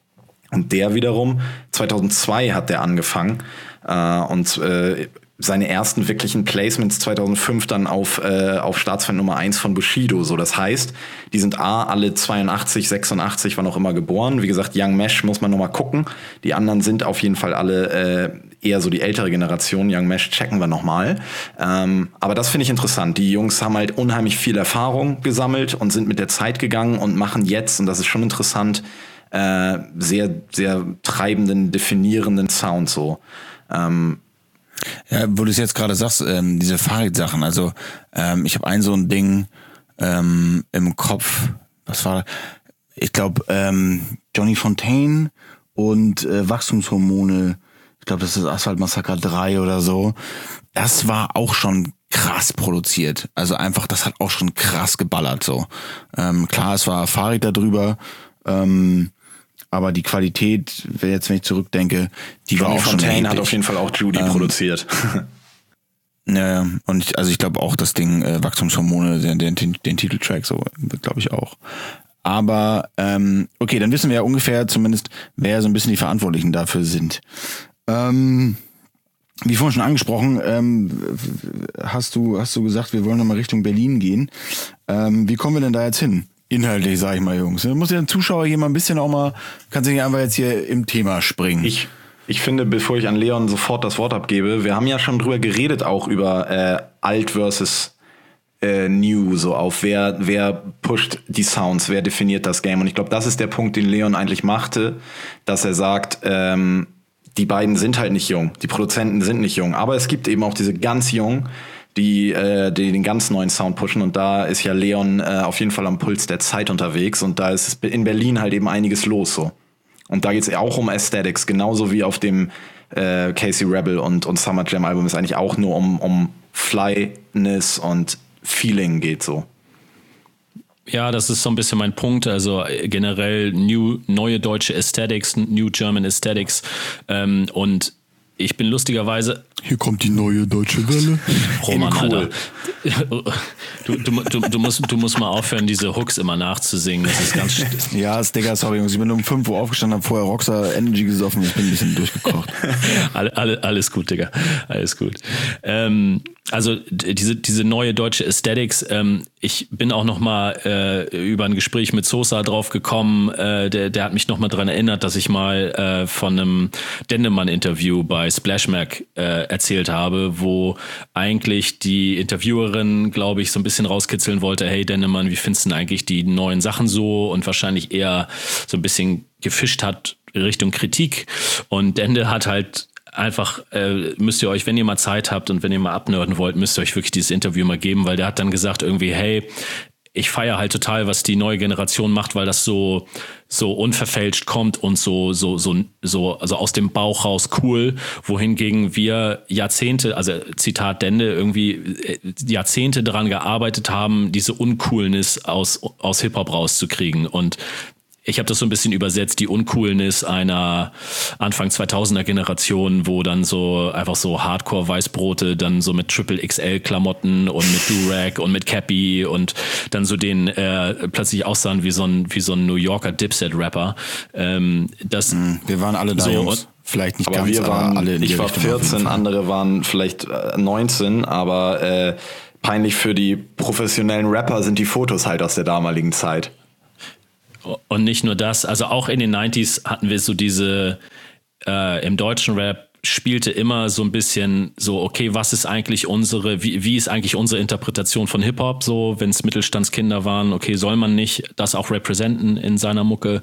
Und der wiederum, 2002 hat der angefangen und seine ersten wirklichen Placements 2005 dann auf Staatsfeind Nummer 1 von Bushido. So, das heißt, die sind alle 82, 86, wann auch immer geboren. Wie gesagt, Young Mesh muss man nochmal gucken. Die anderen sind auf jeden Fall alle eher so die ältere Generation. Young Mesh checken wir nochmal. Aber das finde ich interessant. Die Jungs haben halt unheimlich viel Erfahrung gesammelt und sind mit der Zeit gegangen und machen jetzt, und das ist schon interessant, sehr, sehr treibenden, definierenden Sound so. Ja, wo du es jetzt gerade sagst, diese Fahrrad-Sachen, also ich habe so ein Ding im Kopf, was war, ich glaube Johnny Fontaine und Wachstumshormone, ich glaube das ist Asphalt Massaker 3 oder so, das war auch schon krass produziert, also einfach, das hat auch schon krass geballert so. Klar, es war Fahrrad da drüber, aber die Qualität, wenn ich zurückdenke, die war auch schon erheblich. Fontaine hat auf jeden Fall auch Judy produziert. Ja, und ich glaube auch das Ding Wachstumshormone, den Titeltrack, so glaube ich auch. Aber okay, dann wissen wir ja ungefähr zumindest, wer so ein bisschen die Verantwortlichen dafür sind. Wie vorhin schon angesprochen, hast du gesagt, wir wollen nochmal Richtung Berlin gehen. Wie kommen wir denn da jetzt hin? Inhaltlich, sag ich mal, Jungs. Da muss ja ein Zuschauer hier mal ein bisschen kannst du nicht einfach jetzt hier im Thema springen. Ich finde, bevor ich an Leon sofort das Wort abgebe, wir haben ja schon drüber geredet, auch über alt versus new, so auf wer pusht die Sounds, wer definiert das Game. Und ich glaube, das ist der Punkt, den Leon eigentlich machte, dass er sagt, die beiden sind halt nicht jung, die Produzenten sind nicht jung, aber es gibt eben auch diese ganz jungen, die den ganz neuen Sound pushen, und da ist ja Leon auf jeden Fall am Puls der Zeit unterwegs, und da ist in Berlin halt eben einiges los so. Und da geht's auch um Aesthetics, genauso wie auf dem Casey Rebel und Summer Jam Album es eigentlich auch nur um Flyness und Feeling geht so. Ja, das ist so ein bisschen mein Punkt. Also generell neue deutsche Aesthetics, New German Aesthetics, und ich bin lustigerweise... Hier kommt die neue deutsche Welle. Roman, cool. Alter. Du musst mal aufhören, diese Hooks immer nachzusingen. Das ist ganz... Ja, Digga, sorry, Jungs. Ich bin um 5 Uhr aufgestanden, habe vorher Rockstar Energy gesoffen. Ich bin ein bisschen durchgekocht. Alles gut, Digga. Alles gut. Also diese neue deutsche Aesthetics, ich bin auch noch mal über ein Gespräch mit Sosa drauf gekommen, der hat mich noch mal dran erinnert, dass ich mal von einem Dendemann-Interview bei Splash Mac erzählt habe, wo eigentlich die Interviewerin, glaube ich, so ein bisschen rauskitzeln wollte, hey Dendemann, wie findest du denn eigentlich die neuen Sachen so, und wahrscheinlich eher so ein bisschen gefischt hat Richtung Kritik, und Dende hat halt einfach, müsst ihr euch, wenn ihr mal Zeit habt und wenn ihr mal abnörden wollt, müsst ihr euch wirklich dieses Interview mal geben, weil der hat dann gesagt irgendwie, hey, ich feiere halt total, was die neue Generation macht, weil das so unverfälscht kommt und so aus dem Bauch raus cool, wohingegen wir Jahrzehnte, also Zitat Dende, irgendwie Jahrzehnte daran gearbeitet haben, diese Uncoolness aus Hip-Hop rauszukriegen. Und ich habe das so ein bisschen übersetzt, die Uncoolness einer Anfang 2000er Generation, wo dann so einfach so Hardcore-Weißbrote dann so mit XXL-Klamotten und mit Durag und mit Cappy und dann so den plötzlich aussahen wie so ein New Yorker Dipset-Rapper. Wir waren alle da, so, Jungs. Vielleicht nicht aber ganz, wir waren, aber alle in die ich war Richtung 14, andere waren vielleicht 19, aber peinlich für die professionellen Rapper sind die Fotos halt aus der damaligen Zeit. Und nicht nur das, also auch in den 90s hatten wir so diese, im deutschen Rap spielte immer so ein bisschen so, okay, was ist eigentlich wie ist eigentlich unsere Interpretation von Hip-Hop, so, wenn es Mittelstandskinder waren, okay, soll man nicht das auch representen in seiner Mucke,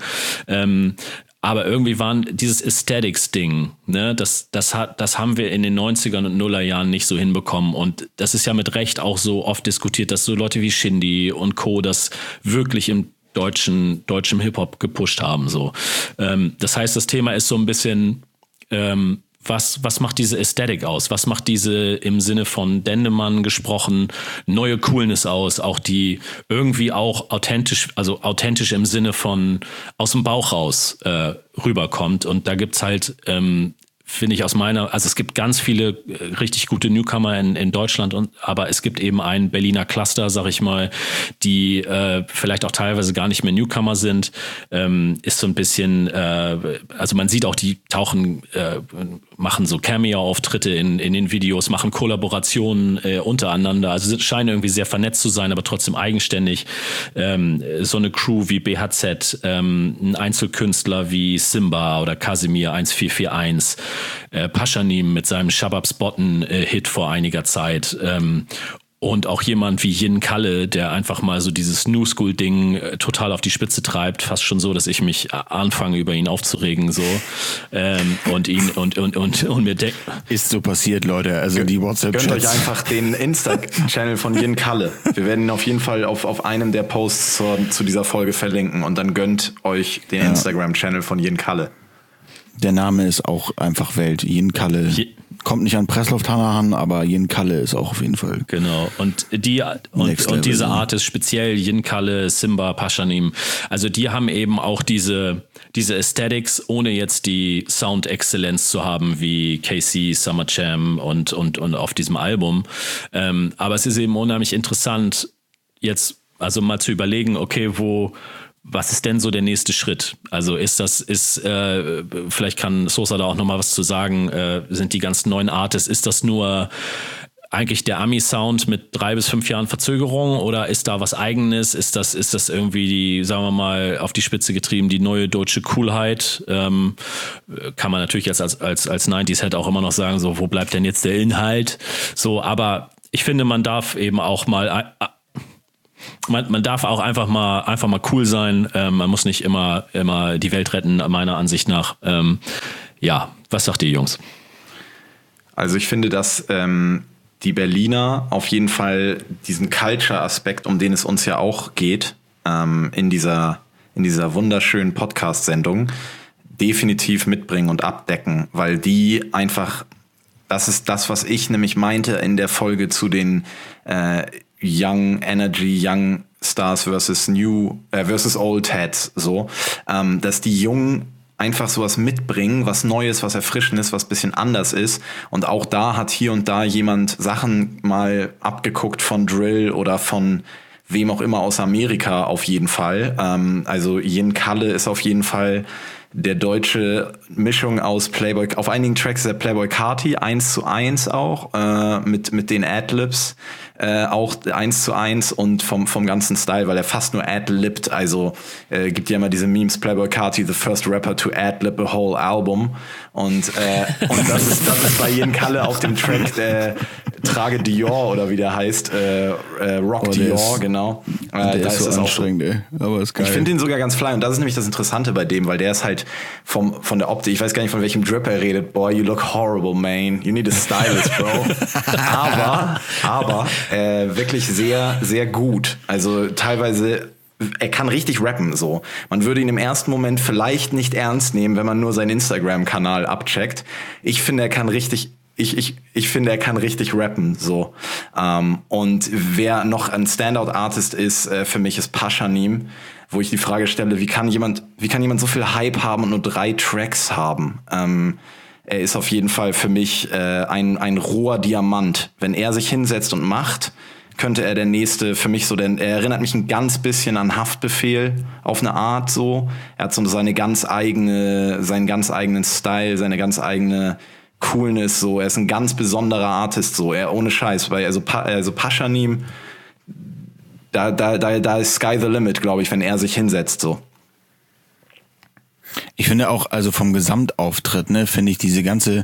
aber irgendwie waren dieses Aesthetics-Ding, ne, das haben wir in den 90ern und Nullerjahren nicht so hinbekommen, und das ist ja mit Recht auch so oft diskutiert, dass so Leute wie Shindy und Co. das wirklich im deutschem Hip-Hop gepusht haben. So. Das heißt, das Thema ist so ein bisschen, was macht diese Ästhetik aus? Was macht diese, im Sinne von Dendemann gesprochen, neue Coolness aus? Auch die irgendwie auch authentisch im Sinne von aus dem Bauch raus rüberkommt. Und da gibt's halt finde ich also es gibt ganz viele richtig gute Newcomer in Deutschland, aber es gibt eben ein Berliner Cluster, sag ich mal, die vielleicht auch teilweise gar nicht mehr Newcomer sind, ist so ein bisschen, also man sieht auch, die tauchen, machen so Cameo-Auftritte in den Videos, machen Kollaborationen untereinander, also scheinen irgendwie sehr vernetzt zu sein, aber trotzdem eigenständig. So eine Crew wie BHZ, ein Einzelkünstler wie Simba oder Casimir 1441, Paschanim mit seinem Shababs Botten-Hit vor einiger Zeit, und auch jemand wie Yin Kalle, der einfach mal so dieses New School-Ding total auf die Spitze treibt, fast schon so, dass ich mich anfange, über ihn aufzuregen, so, und mir denke. Ist so passiert, Leute, also die WhatsApp-Chats. Gönnt euch einfach den Insta-Channel von Yin Kalle. Wir werden ihn auf jeden Fall auf einem der Posts zu dieser Folge verlinken und dann gönnt euch den Instagram-Channel von Yin Kalle. Der Name ist auch einfach Welt. Yin Kalle. Kommt nicht an Presslufthansa an, aber Yin Kalle ist auch auf jeden Fall. Genau. Und diese Artists, speziell Yin Kalle, Simba, Paschanim, also die haben eben auch diese Aesthetics, ohne jetzt die Sound-Exzellenz zu haben wie KC, Summer Jam und auf diesem Album. Aber es ist eben unheimlich interessant, jetzt also mal zu überlegen, okay, was ist denn so der nächste Schritt? Also vielleicht kann Sosa da auch nochmal was zu sagen, sind die ganzen neuen Artists, ist das nur eigentlich der Ami-Sound mit 3 bis 5 Jahren Verzögerung oder ist da was Eigenes? Ist das irgendwie die, sagen wir mal, auf die Spitze getrieben, die neue deutsche Coolheit? Kann man natürlich jetzt als 90s-Head auch immer noch sagen, so, wo bleibt denn jetzt der Inhalt? So, aber ich finde, man darf eben auch mal man darf auch einfach mal cool sein. Man muss nicht immer die Welt retten, meiner Ansicht nach. Was sagt ihr, Jungs? Also ich finde, dass die Berliner auf jeden Fall diesen Culture-Aspekt, um den es uns ja auch geht, in dieser wunderschönen Podcast-Sendung definitiv mitbringen und abdecken, weil die einfach, das ist das, was ich nämlich meinte in der Folge zu den Young Energy, Young Stars versus Old Heads, so, dass die Jungen einfach sowas mitbringen, was Neues, was Erfrischendes, was bisschen anders ist. Und auch da hat hier und da jemand Sachen mal abgeguckt von Drill oder von wem auch immer aus Amerika auf jeden Fall. Also Yin Kalle ist auf jeden Fall der deutsche Mischung aus Playboy, auf einigen Tracks ist der Playboy Carti 1:1 auch, mit den Adlibs, auch 1:1 und vom ganzen Style, weil er fast nur adlibt, also gibt ja immer diese Memes, Playboy Carti, the first rapper to adlib a whole album, und das ist bei Yin Kalle auf dem Track Trage Dior oder wie der heißt, Rock Dior, genau. Der ist so anstrengend, ey. Aber ist geil. Ich finde ihn sogar ganz fly und das ist nämlich das Interessante bei dem, weil der ist halt von der Optik, ich weiß gar nicht, von welchem Drip er redet. Boy, you look horrible, man. You need a stylist, bro. aber wirklich sehr, sehr gut. Also teilweise, er kann richtig rappen, so. Man würde ihn im ersten Moment vielleicht nicht ernst nehmen, wenn man nur seinen Instagram-Kanal abcheckt. Ich finde, er kann richtig rappen, so. Und wer noch ein Standout-Artist ist, für mich ist Paschanim, wo ich die Frage stelle, wie kann jemand so viel Hype haben und nur 3 Tracks haben? Er ist auf jeden Fall für mich ein roher Diamant. Wenn er sich hinsetzt und macht, könnte er der nächste für mich so, denn er erinnert mich ein ganz bisschen an Haftbefehl auf eine Art so. Er hat so seinen ganz eigenen Style, seine ganz eigene Coolness, so. Er ist ein ganz besonderer Artist, so. Er ohne Scheiß, weil also Paschanim, da ist Sky the Limit, glaube ich, wenn er sich hinsetzt, so. Ich finde auch, also vom Gesamtauftritt, ne, finde ich diese ganze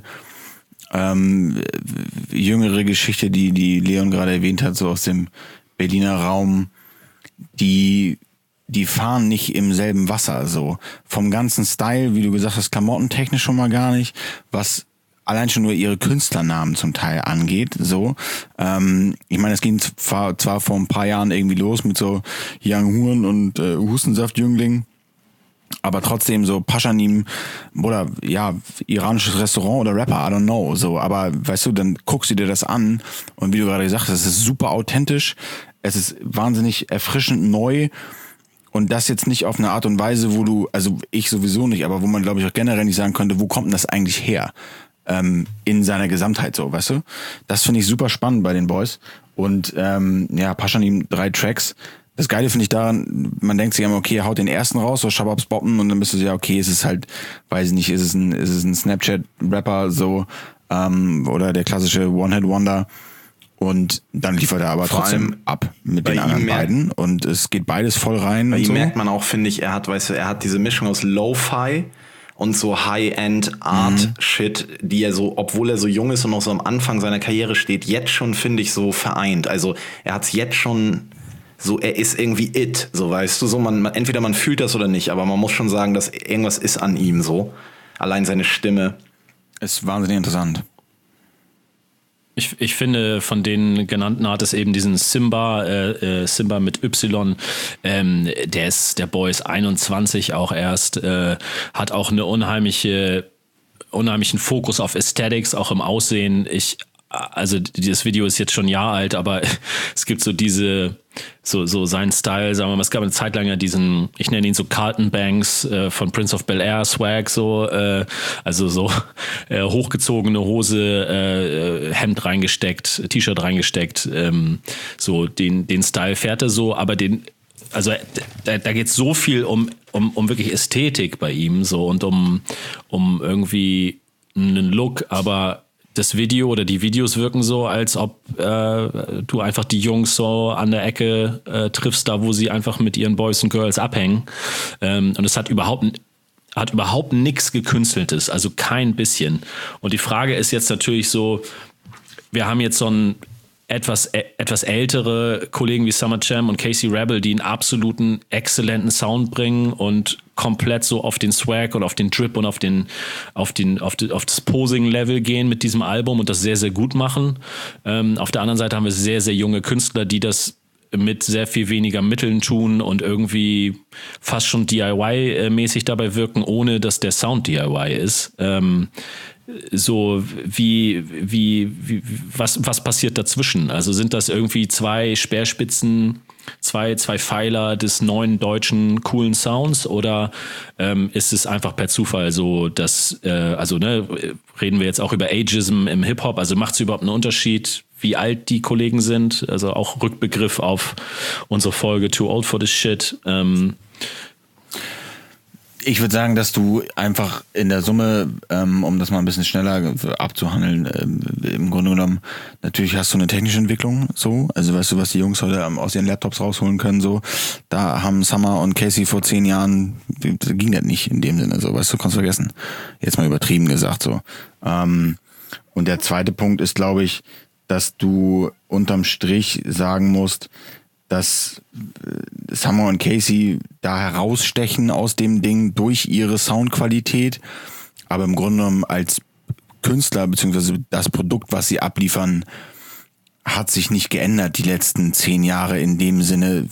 jüngere Geschichte, die Leon gerade erwähnt hat, so aus dem Berliner Raum, die fahren nicht im selben Wasser, so. Vom ganzen Style, wie du gesagt hast, klamottentechnisch schon mal gar nicht, was allein schon nur ihre Künstlernamen zum Teil angeht, so. Ich meine, es ging zwar vor ein paar Jahren irgendwie los mit so Young Huren und Hustensaft-Jüngling, aber trotzdem so Paschanim oder ja, iranisches Restaurant oder Rapper, I don't know, so. Aber weißt du, dann guckst du dir das an und wie du gerade gesagt hast, es ist super authentisch, es ist wahnsinnig erfrischend neu. Und das jetzt nicht auf eine Art und Weise, wo du, also ich sowieso nicht, aber wo man, glaube ich, auch generell nicht sagen könnte, wo kommt denn das eigentlich her? in seiner Gesamtheit so, weißt du? Das finde ich super spannend bei den Boys. Und Pashanim 3 Tracks. Das Geile finde ich daran, man denkt sich immer, okay, er haut den ersten raus, so Shababs Boppen, und dann bist du ja, okay, es ist halt, weiß ich nicht, ist es ein Snapchat-Rapper so, oder der klassische One-Hit-Wonder. Und dann liefert er aber trotzdem ab mit den anderen beiden. Und es geht beides voll rein. Bei ihm merkt man auch, finde ich, er hat diese Mischung aus Lo-Fi und so High-End-Art-Shit, die er so, obwohl er so jung ist und noch so am Anfang seiner Karriere steht, jetzt schon, finde ich, so vereint. Also er hat es jetzt schon so, er ist irgendwie it, so, weißt du, so entweder man fühlt das oder nicht, aber man muss schon sagen, dass irgendwas ist an ihm so. Allein seine Stimme. Ist wahnsinnig interessant. Ich finde, von den genannten hat es eben diesen Simba mit Y, der Boy ist 21 auch erst, hat auch eine unheimlichen Fokus auf Aesthetics, auch im Aussehen. Also dieses Video ist jetzt schon ein Jahr alt, aber es gibt so so seinen Style, sagen wir mal, es gab eine Zeit lang ja diesen, ich nenne ihn so Carlton Banks von Prince of Bel-Air Swag, so, also so hochgezogene Hose, Hemd reingesteckt, T-Shirt reingesteckt, so den Style fährt er so, aber also da geht es so viel um wirklich Ästhetik bei ihm, so, und um irgendwie einen Look, aber das Video oder die Videos wirken so, als ob du einfach die Jungs so an der Ecke triffst, da wo sie einfach mit ihren Boys und Girls abhängen. Und es hat überhaupt nichts Gekünsteltes, also kein bisschen. Und die Frage ist jetzt natürlich so, wir haben jetzt so einen etwas ältere Kollegen wie Summer Jam und Casey Rebel, die einen absoluten exzellenten Sound bringen und komplett so auf den Swag und auf den Drip und auf das Posing-Level gehen mit diesem Album und das sehr, sehr gut machen. Auf der anderen Seite haben wir sehr, sehr junge Künstler, die das mit sehr viel weniger Mitteln tun und irgendwie fast schon DIY-mäßig dabei wirken, ohne dass der Sound DIY ist. So was passiert dazwischen? Also sind das irgendwie zwei Speerspitzen, zwei Pfeiler des neuen deutschen coolen Sounds, oder ist es einfach per Zufall so, dass reden wir jetzt auch über Ageism im Hip-Hop, also macht es überhaupt einen Unterschied, wie alt die Kollegen sind? Also auch Rückbegriff auf unsere Folge Too Old for This Shit. Ich würde sagen, dass du einfach in der Summe, um das mal ein bisschen schneller abzuhandeln, im Grunde genommen, natürlich hast du eine technische Entwicklung, so, also weißt du, was die Jungs heute aus ihren Laptops rausholen können, so, da haben Summer und Casey vor 10 Jahren, ging das nicht in dem Sinne, so, weißt du, kannst vergessen. Jetzt mal übertrieben gesagt, so. Und der zweite Punkt ist, glaube ich, dass du unterm Strich sagen musst, dass Summer und Casey da herausstechen aus dem Ding durch ihre Soundqualität, aber im Grunde genommen als Künstler beziehungsweise das Produkt, was sie abliefern, hat sich nicht geändert die letzten 10 Jahre in dem Sinne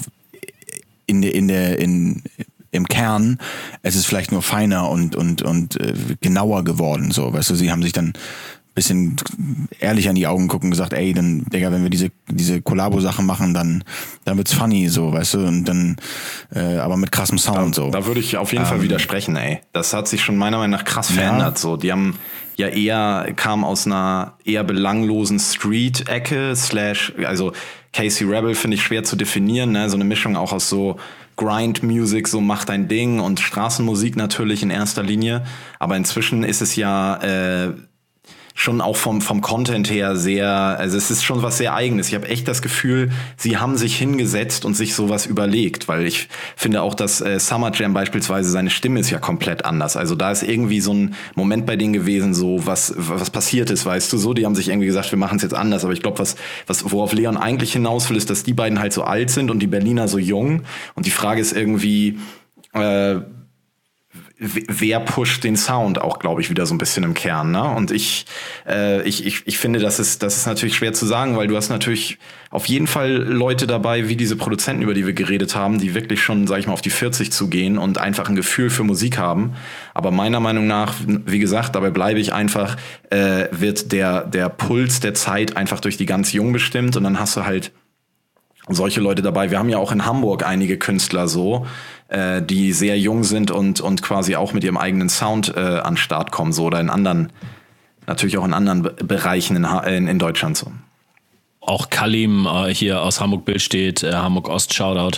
im Kern. Es ist vielleicht nur feiner und genauer geworden, so, weißt du, sie haben sich dann bisschen ehrlich an die Augen gucken und gesagt, ey, dann, Digga, wenn wir diese Kollabo-Sachen machen, dann wird's funny, so, weißt du, und dann, aber mit krassem Sound, so. Da würde ich auf jeden Fall widersprechen, ey. Das hat sich schon meiner Meinung nach krass verändert, so. Die haben ja kam aus einer eher belanglosen Street-Ecke, also Casey Rebel finde ich schwer zu definieren, ne, so eine Mischung auch aus so Grind-Music, so mach dein Ding, und Straßenmusik natürlich in erster Linie, aber inzwischen ist es ja, schon auch vom Content her sehr, also es ist schon was sehr Eigenes. Ich habe echt das Gefühl, sie haben sich hingesetzt und sich sowas überlegt, weil ich finde auch, dass Summer Jam beispielsweise, seine Stimme ist ja komplett anders. Also da ist irgendwie so ein Moment bei denen gewesen, so was passiert ist, weißt du, so, die haben sich irgendwie gesagt, wir machen es jetzt anders, aber ich glaube, worauf Leon eigentlich hinaus will, ist, dass die beiden halt so alt sind und die Berliner so jung, und die Frage ist irgendwie, wer pusht den Sound auch, glaube ich, wieder so ein bisschen im Kern, ne? Und ich finde, das ist natürlich schwer zu sagen, weil du hast natürlich auf jeden Fall Leute dabei, wie diese Produzenten, über die wir geredet haben, die wirklich schon, sag ich mal, auf die 40 zugehen und einfach ein Gefühl für Musik haben. Aber meiner Meinung nach, wie gesagt, dabei bleibe ich einfach, wird der Puls der Zeit einfach durch die ganz Jungen bestimmt, und dann hast du halt solche Leute dabei. Wir haben ja auch in Hamburg einige Künstler so, die sehr jung sind und quasi auch mit ihrem eigenen Sound an den Start kommen, so, oder in anderen natürlich auch in anderen Bereichen in Deutschland so. Auch Kalim hier aus Hamburg-Bild steht, Hamburg Ost, Shoutout.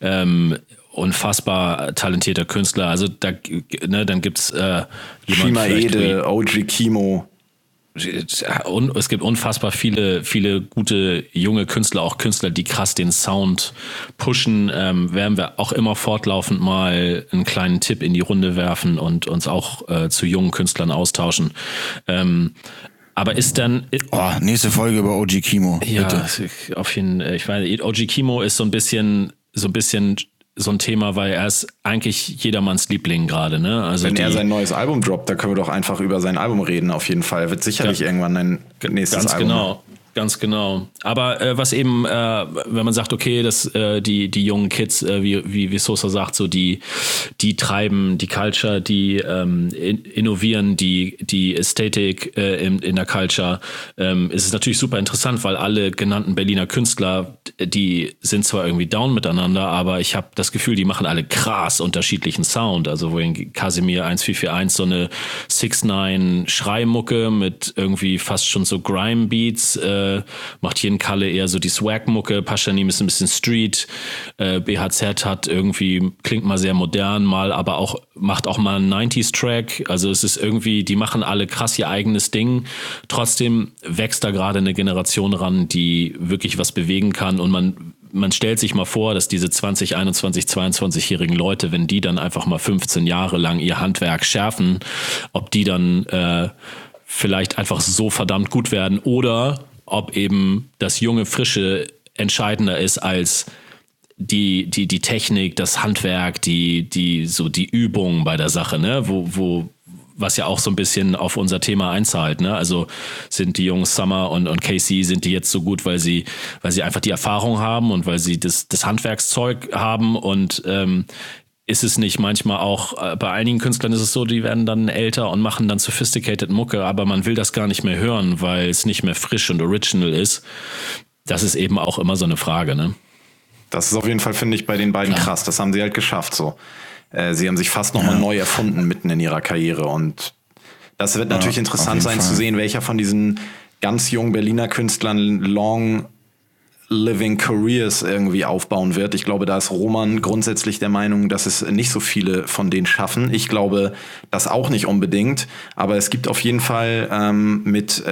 Unfassbar talentierter Künstler. Also da, ne, dann gibt's Shima Ede, OG Kimo. Es gibt unfassbar viele gute junge Künstler, auch Künstler, die krass den Sound pushen. Werden wir auch immer fortlaufend mal einen kleinen Tipp in die Runde werfen und uns auch zu jungen Künstlern austauschen. Aber ist dann... nächste Folge über OG Kimo. Ja, bitte. auf jeden Fall. Ich weiß, OG Kimo ist so ein bisschen so ein Thema, weil er ist eigentlich jedermanns Liebling gerade, ne? Also wenn er sein neues Album droppt, da können wir doch einfach über sein Album reden, auf jeden Fall. Er wird sicherlich irgendwann ein nächstes Album. Ganz genau. Aber was eben, wenn man sagt, okay, dass die jungen Kids, wie Sosa sagt, so die treiben die Culture, die innovieren die Ästhetik in der Culture, ist es natürlich super interessant, weil alle genannten Berliner Künstler, die sind zwar irgendwie down miteinander, aber ich habe das Gefühl, die machen alle krass unterschiedlichen Sound. Also wohin Casimir 1441 so eine 6ix9ine Schreimucke mit irgendwie fast schon so Grime-Beats, macht hier in Kalle eher so die Swag-Mucke, Paschanim ist ein bisschen Street, BHZ hat irgendwie, klingt mal sehr modern, aber auch, macht auch mal einen 90s-Track, also es ist irgendwie, die machen alle krass ihr eigenes Ding, trotzdem wächst da gerade eine Generation ran, die wirklich was bewegen kann und man stellt sich mal vor, dass diese 20, 21, 22-jährigen Leute, wenn die dann einfach mal 15 Jahre lang ihr Handwerk schärfen, ob die dann vielleicht einfach so verdammt gut werden oder ob eben das junge Frische entscheidender ist als die Technik, das Handwerk, die Übung bei der Sache, ne? Was ja auch so ein bisschen auf unser Thema einzahlt, ne? Also sind die Jungs Summer und KC, sind die jetzt so gut, weil sie einfach die Erfahrung haben und weil sie das Handwerkszeug haben und ist es nicht manchmal auch, bei einigen Künstlern ist es so, die werden dann älter und machen dann sophisticated Mucke, aber man will das gar nicht mehr hören, weil es nicht mehr frisch und original ist. Das ist eben auch immer so eine Frage, ne? Das ist auf jeden Fall, finde ich, bei den beiden krass. Das haben sie halt geschafft, so. Sie haben sich fast nochmal neu erfunden mitten in ihrer Karriere und das wird natürlich interessant sein zu sehen, welcher von diesen ganz jungen Berliner Künstlern long living careers irgendwie aufbauen wird. Ich glaube, da ist Roman grundsätzlich der Meinung, dass es nicht so viele von denen schaffen. Ich glaube, das auch nicht unbedingt, aber es gibt auf jeden Fall mit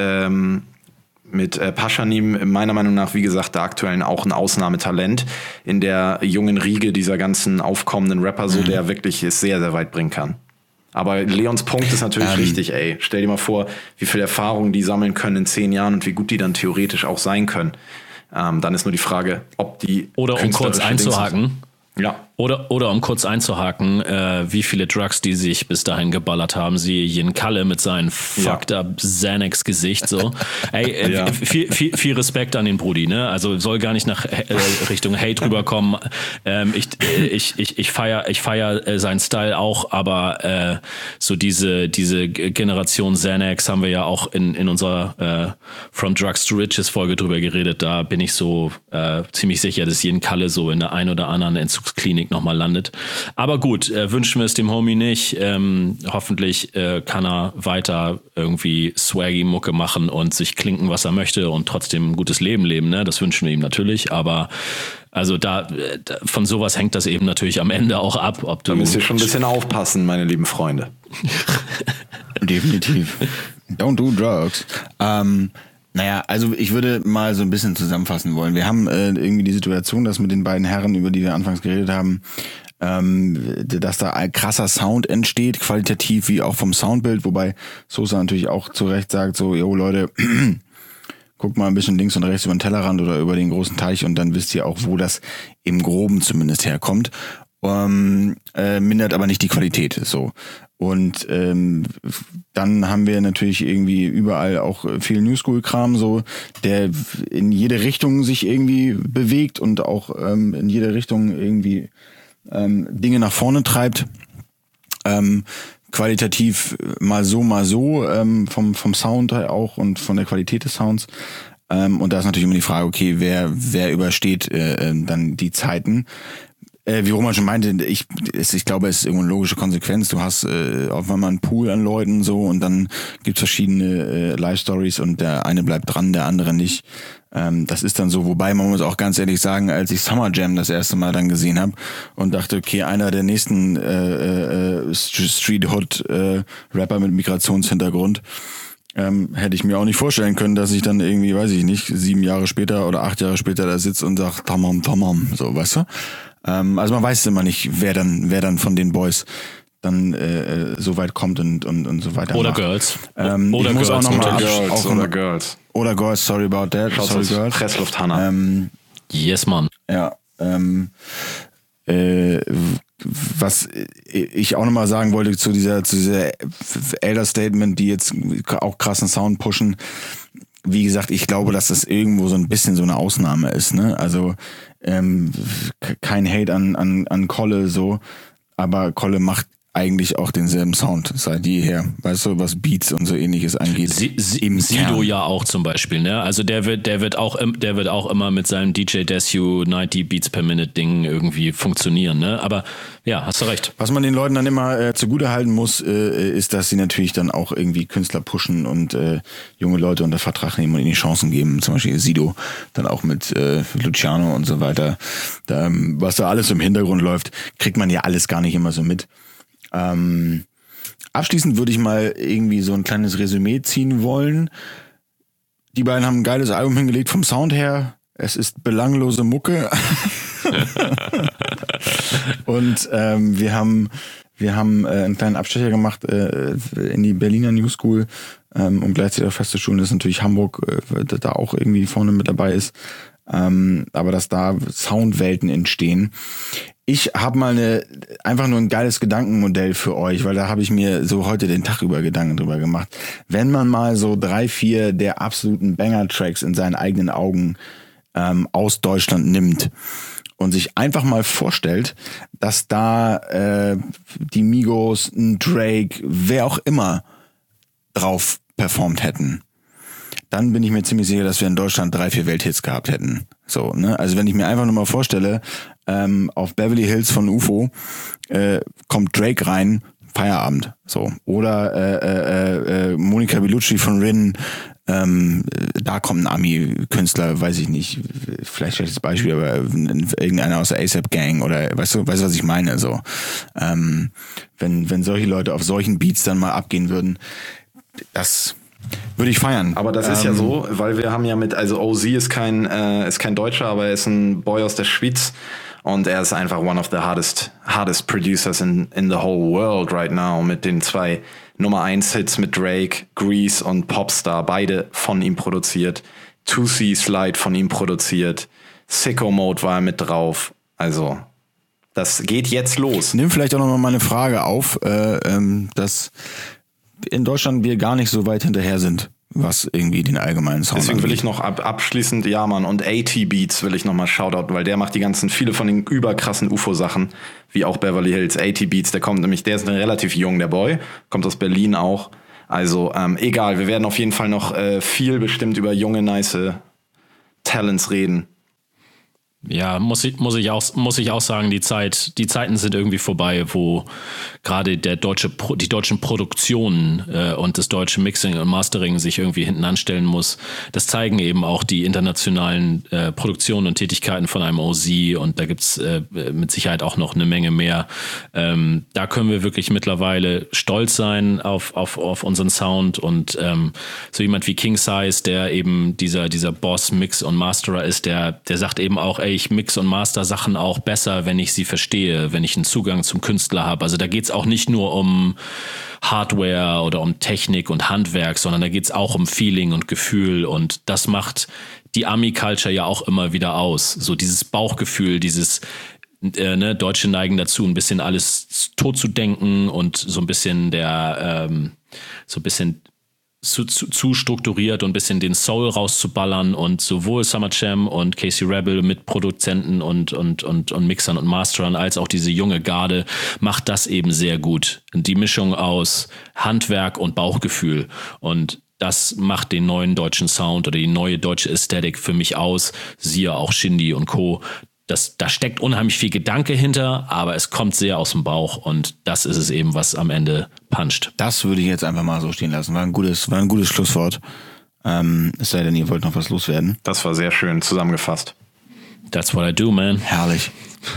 Paschanim meiner Meinung nach, wie gesagt, da aktuell auch ein Ausnahmetalent in der jungen Riege dieser ganzen aufkommenden Rapper, so der wirklich es sehr, sehr weit bringen kann. Aber Leons Punkt ist natürlich richtig, ey. Stell dir mal vor, wie viel Erfahrung die sammeln können in 10 Jahren und wie gut die dann theoretisch auch sein können. Dann ist nur die Frage, ob die... Oder um kurz einzuhaken... Ja. Oder um kurz einzuhaken, wie viele Drugs die sich bis dahin geballert haben. Sie Jen Kalle mit seinem fucked up Xanax-Gesicht so. Ey, viel Respekt an den Brudi, ne? Also soll gar nicht nach Richtung Hate rüberkommen. Ich feier seinen Style auch, aber so diese Generation Xanax haben wir ja auch in unserer From Drugs to Riches Folge drüber geredet. Da bin ich so ziemlich sicher, dass Jen Kalle so in der ein oder anderen Entzugsklinik nochmal landet. Aber gut, wünschen wir es dem Homie nicht. Hoffentlich kann er weiter irgendwie swaggy Mucke machen und sich klinken, was er möchte und trotzdem ein gutes Leben leben. Ne? Das wünschen wir ihm natürlich. Aber also da von sowas hängt das eben natürlich am Ende auch ab. Ob du da müsst ihr schon ein bisschen aufpassen, meine lieben Freunde. Definitiv. Don't do drugs. Naja, also ich würde mal so ein bisschen zusammenfassen wollen. Wir haben irgendwie die Situation, dass mit den beiden Herren, über die wir anfangs geredet haben, dass da ein krasser Sound entsteht, qualitativ wie auch vom Soundbild, wobei Sosa natürlich auch zu Recht sagt, so, yo Leute, guckt mal ein bisschen links und rechts über den Tellerrand oder über den großen Teich und dann wisst ihr auch, wo das im Groben zumindest herkommt. Mindert aber nicht die Qualität, so. Und dann haben wir natürlich irgendwie überall auch viel Newschool-Kram, so, der in jede Richtung sich irgendwie bewegt und auch in jede Richtung irgendwie Dinge nach vorne treibt. Qualitativ mal so, vom Sound auch und von der Qualität des Sounds. Und da ist natürlich immer die Frage, okay, wer übersteht dann die Zeiten? wie Roman schon meinte, ich glaube, es ist irgendwo eine logische Konsequenz. Du hast auf einmal einen Pool an Leuten so und dann gibt's verschiedene Life-Stories und der eine bleibt dran, der andere nicht. Das ist dann so, wobei man muss auch ganz ehrlich sagen, als ich Summer Jam das erste Mal dann gesehen habe und dachte, okay, einer der nächsten Street Hood Rapper mit Migrationshintergrund, hätte ich mir auch nicht vorstellen können, dass ich dann irgendwie, weiß ich nicht, 7 Jahre später oder 8 Jahre später da sitze und sag Tamam, so, weißt du? Also man weiß immer nicht, wer dann von den Boys dann so weit kommt und so weiter. Oder macht. Girls. Oder Girls. Oder Girls. Oder Girls, sorry about that. Sorry, Girls. Pressluft Hanna. Yes, Mann. Ja. Was ich auch nochmal sagen wollte zu dieser Elder Statement, die jetzt auch krassen Sound pushen. Wie gesagt, ich glaube, dass das irgendwo so ein bisschen so eine Ausnahme ist, ne? Also kein Hate an Kolle so, aber Kolle macht eigentlich auch denselben Sound seit jeher, weißt du, was Beats und so ähnliches angeht. Sido ja auch zum Beispiel, ne? Also der wird auch immer mit seinem DJ Desu 90 Beats per Minute Ding irgendwie funktionieren, ne? Aber ja, hast du recht. Was man den Leuten dann immer zugutehalten muss, ist, dass sie natürlich dann auch irgendwie Künstler pushen und junge Leute unter Vertrag nehmen und ihnen die Chancen geben. Zum Beispiel Sido, dann auch mit Luciano und so weiter. Was da alles im Hintergrund läuft, kriegt man ja alles gar nicht immer so mit. Abschließend würde ich mal irgendwie so ein kleines Resümee ziehen wollen. Die beiden haben ein geiles Album hingelegt vom Sound her. Es ist belanglose Mucke. Und wir haben einen kleinen Abstecher gemacht in die Berliner New School, um gleichzeitig auch festzustellen, dass natürlich Hamburg da auch irgendwie vorne mit dabei ist. Aber dass da Soundwelten entstehen. Ich habe mal einfach nur ein geiles Gedankenmodell für euch, weil da habe ich mir so heute den Tag über Gedanken drüber gemacht. Wenn man mal so 3, 4 der absoluten Banger-Tracks in seinen eigenen Augen aus Deutschland nimmt und sich einfach mal vorstellt, dass da die Migos, ein Drake, wer auch immer drauf performt hätten, dann bin ich mir ziemlich sicher, dass wir in Deutschland 3, 4 Welthits gehabt hätten. So, ne? Also wenn ich mir einfach nur mal vorstelle, auf Beverly Hills von UFO kommt Drake rein, Feierabend. So. Oder Monica Bellucci von Rin, da kommt ein Ami-Künstler, weiß ich nicht, vielleicht schlechtes Beispiel, aber irgendeiner aus der ASAP Gang oder weißt du, was ich meine? So. Wenn solche Leute auf solchen Beats dann mal abgehen würden, das würde ich feiern. Aber das ist ja so, weil wir haben ja also OZ ist kein Deutscher, aber er ist ein Boy aus der Schweiz und er ist einfach one of the hardest producers in the whole world right now mit den 2 Nummer 1 Hits mit Drake, Grease und Popstar, beide von ihm produziert. 2C Slide von ihm produziert. Sicko Mode war er mit drauf. Also, das geht jetzt los. Nimm vielleicht auch nochmal meine Frage auf, dass in Deutschland wir gar nicht so weit hinterher sind, was irgendwie den allgemeinen Sound Deswegen will angeht. ich noch abschließend, ja Mann, und AT-Beats will ich nochmal Shoutout, weil der macht viele von den überkrassen UFO-Sachen, wie auch Beverly Hills. AT-Beats, der ist relativ jung, der Boy, kommt aus Berlin auch. Also egal, wir werden auf jeden Fall noch viel bestimmt über junge, nice Talents reden. Ja, muss ich auch sagen, die Zeiten sind irgendwie vorbei, wo gerade die deutschen Produktionen und das deutsche Mixing und Mastering sich irgendwie hinten anstellen muss. Das zeigen eben auch die internationalen Produktionen und Tätigkeiten von einem OZ und da gibt's mit Sicherheit auch noch eine Menge mehr. Da können wir wirklich mittlerweile stolz sein auf unseren Sound und so jemand wie King Size, der eben dieser Boss, Mix und Masterer ist, der sagt eben auch, ich mix und master Sachen auch besser, wenn ich sie verstehe, wenn ich einen Zugang zum Künstler habe. Also da geht's auch nicht nur um Hardware oder um Technik und Handwerk, sondern da geht's auch um Feeling und Gefühl und das macht die Ami-Culture ja auch immer wieder aus. So dieses Bauchgefühl, dieses Deutsche neigen dazu, ein bisschen alles tot zu denken und so ein bisschen zu strukturiert und ein bisschen den Soul rauszuballern und sowohl Summer Jam und Casey Rebel mit Produzenten und Mixern und Masterern als auch diese junge Garde macht das eben sehr gut. Die Mischung aus Handwerk und Bauchgefühl und das macht den neuen deutschen Sound oder die neue deutsche Ästhetik für mich aus. Siehe auch Shindy und Co. da steckt unheimlich viel Gedanke hinter, aber es kommt sehr aus dem Bauch und das ist es eben, was am Ende puncht. Das würde ich jetzt einfach mal so stehen lassen. War ein gutes Schlusswort. Es sei denn, ihr wollt noch was loswerden. Das war sehr schön zusammengefasst. That's what I do, man. Herrlich.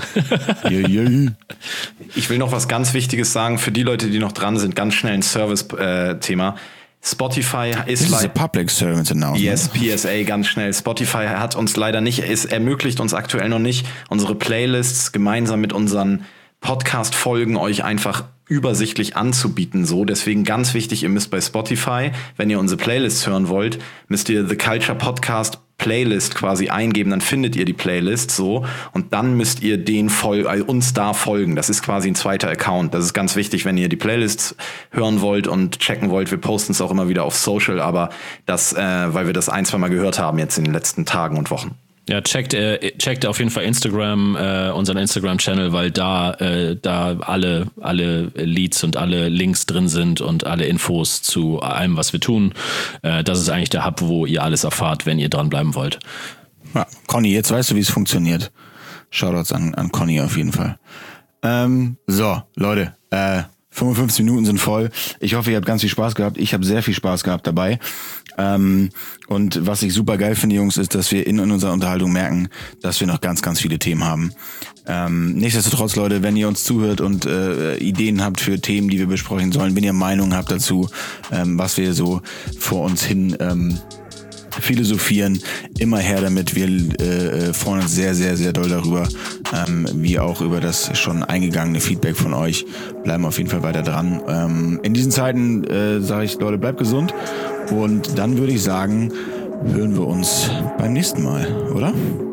Ich will noch was ganz Wichtiges sagen für die Leute, die noch dran sind. Ganz schnell ein Service-Thema. Spotify ist leider Public Service Announcement. Yes, PSA, ganz schnell. Spotify hat uns leider nicht, es ermöglicht uns aktuell noch nicht, unsere Playlists gemeinsam mit unseren Podcast-Folgen euch einfach übersichtlich anzubieten. So, deswegen ganz wichtig, ihr müsst bei Spotify, wenn ihr unsere Playlists hören wollt, müsst ihr The Culture Podcast Playlist quasi eingeben, dann findet ihr die Playlist so und dann müsst ihr uns da folgen. Das ist quasi ein zweiter Account. Das ist ganz wichtig, wenn ihr die Playlists hören wollt und checken wollt. Wir posten es auch immer wieder auf Social, aber das, weil wir das 1-2 Mal gehört haben jetzt in den letzten Tagen und Wochen. Ja, checkt auf jeden Fall Instagram, unseren Instagram-Channel, weil da alle Leads und alle Links drin sind und alle Infos zu allem, was wir tun. Das ist eigentlich der Hub, wo ihr alles erfahrt, wenn ihr dranbleiben wollt. Ja, Conny, jetzt weißt du, wie es funktioniert. Shoutouts an Conny auf jeden Fall. So, Leute, 55 Minuten sind voll. Ich hoffe, ihr habt ganz viel Spaß gehabt. Ich habe sehr viel Spaß gehabt dabei. Und was ich super geil finde, Jungs, ist, dass wir in unserer Unterhaltung merken, dass wir noch ganz, ganz viele Themen haben. Nichtsdestotrotz, Leute, wenn ihr uns zuhört und Ideen habt für Themen, die wir besprechen sollen, wenn ihr Meinungen habt dazu, was wir so vor uns hin philosophieren, immer her damit. Wir freuen uns sehr, sehr, sehr doll darüber, wie auch über das schon eingegangene Feedback von euch. Bleiben auf jeden Fall weiter dran. In diesen Zeiten sage ich, Leute, bleibt gesund und dann würde ich sagen, hören wir uns beim nächsten Mal, oder?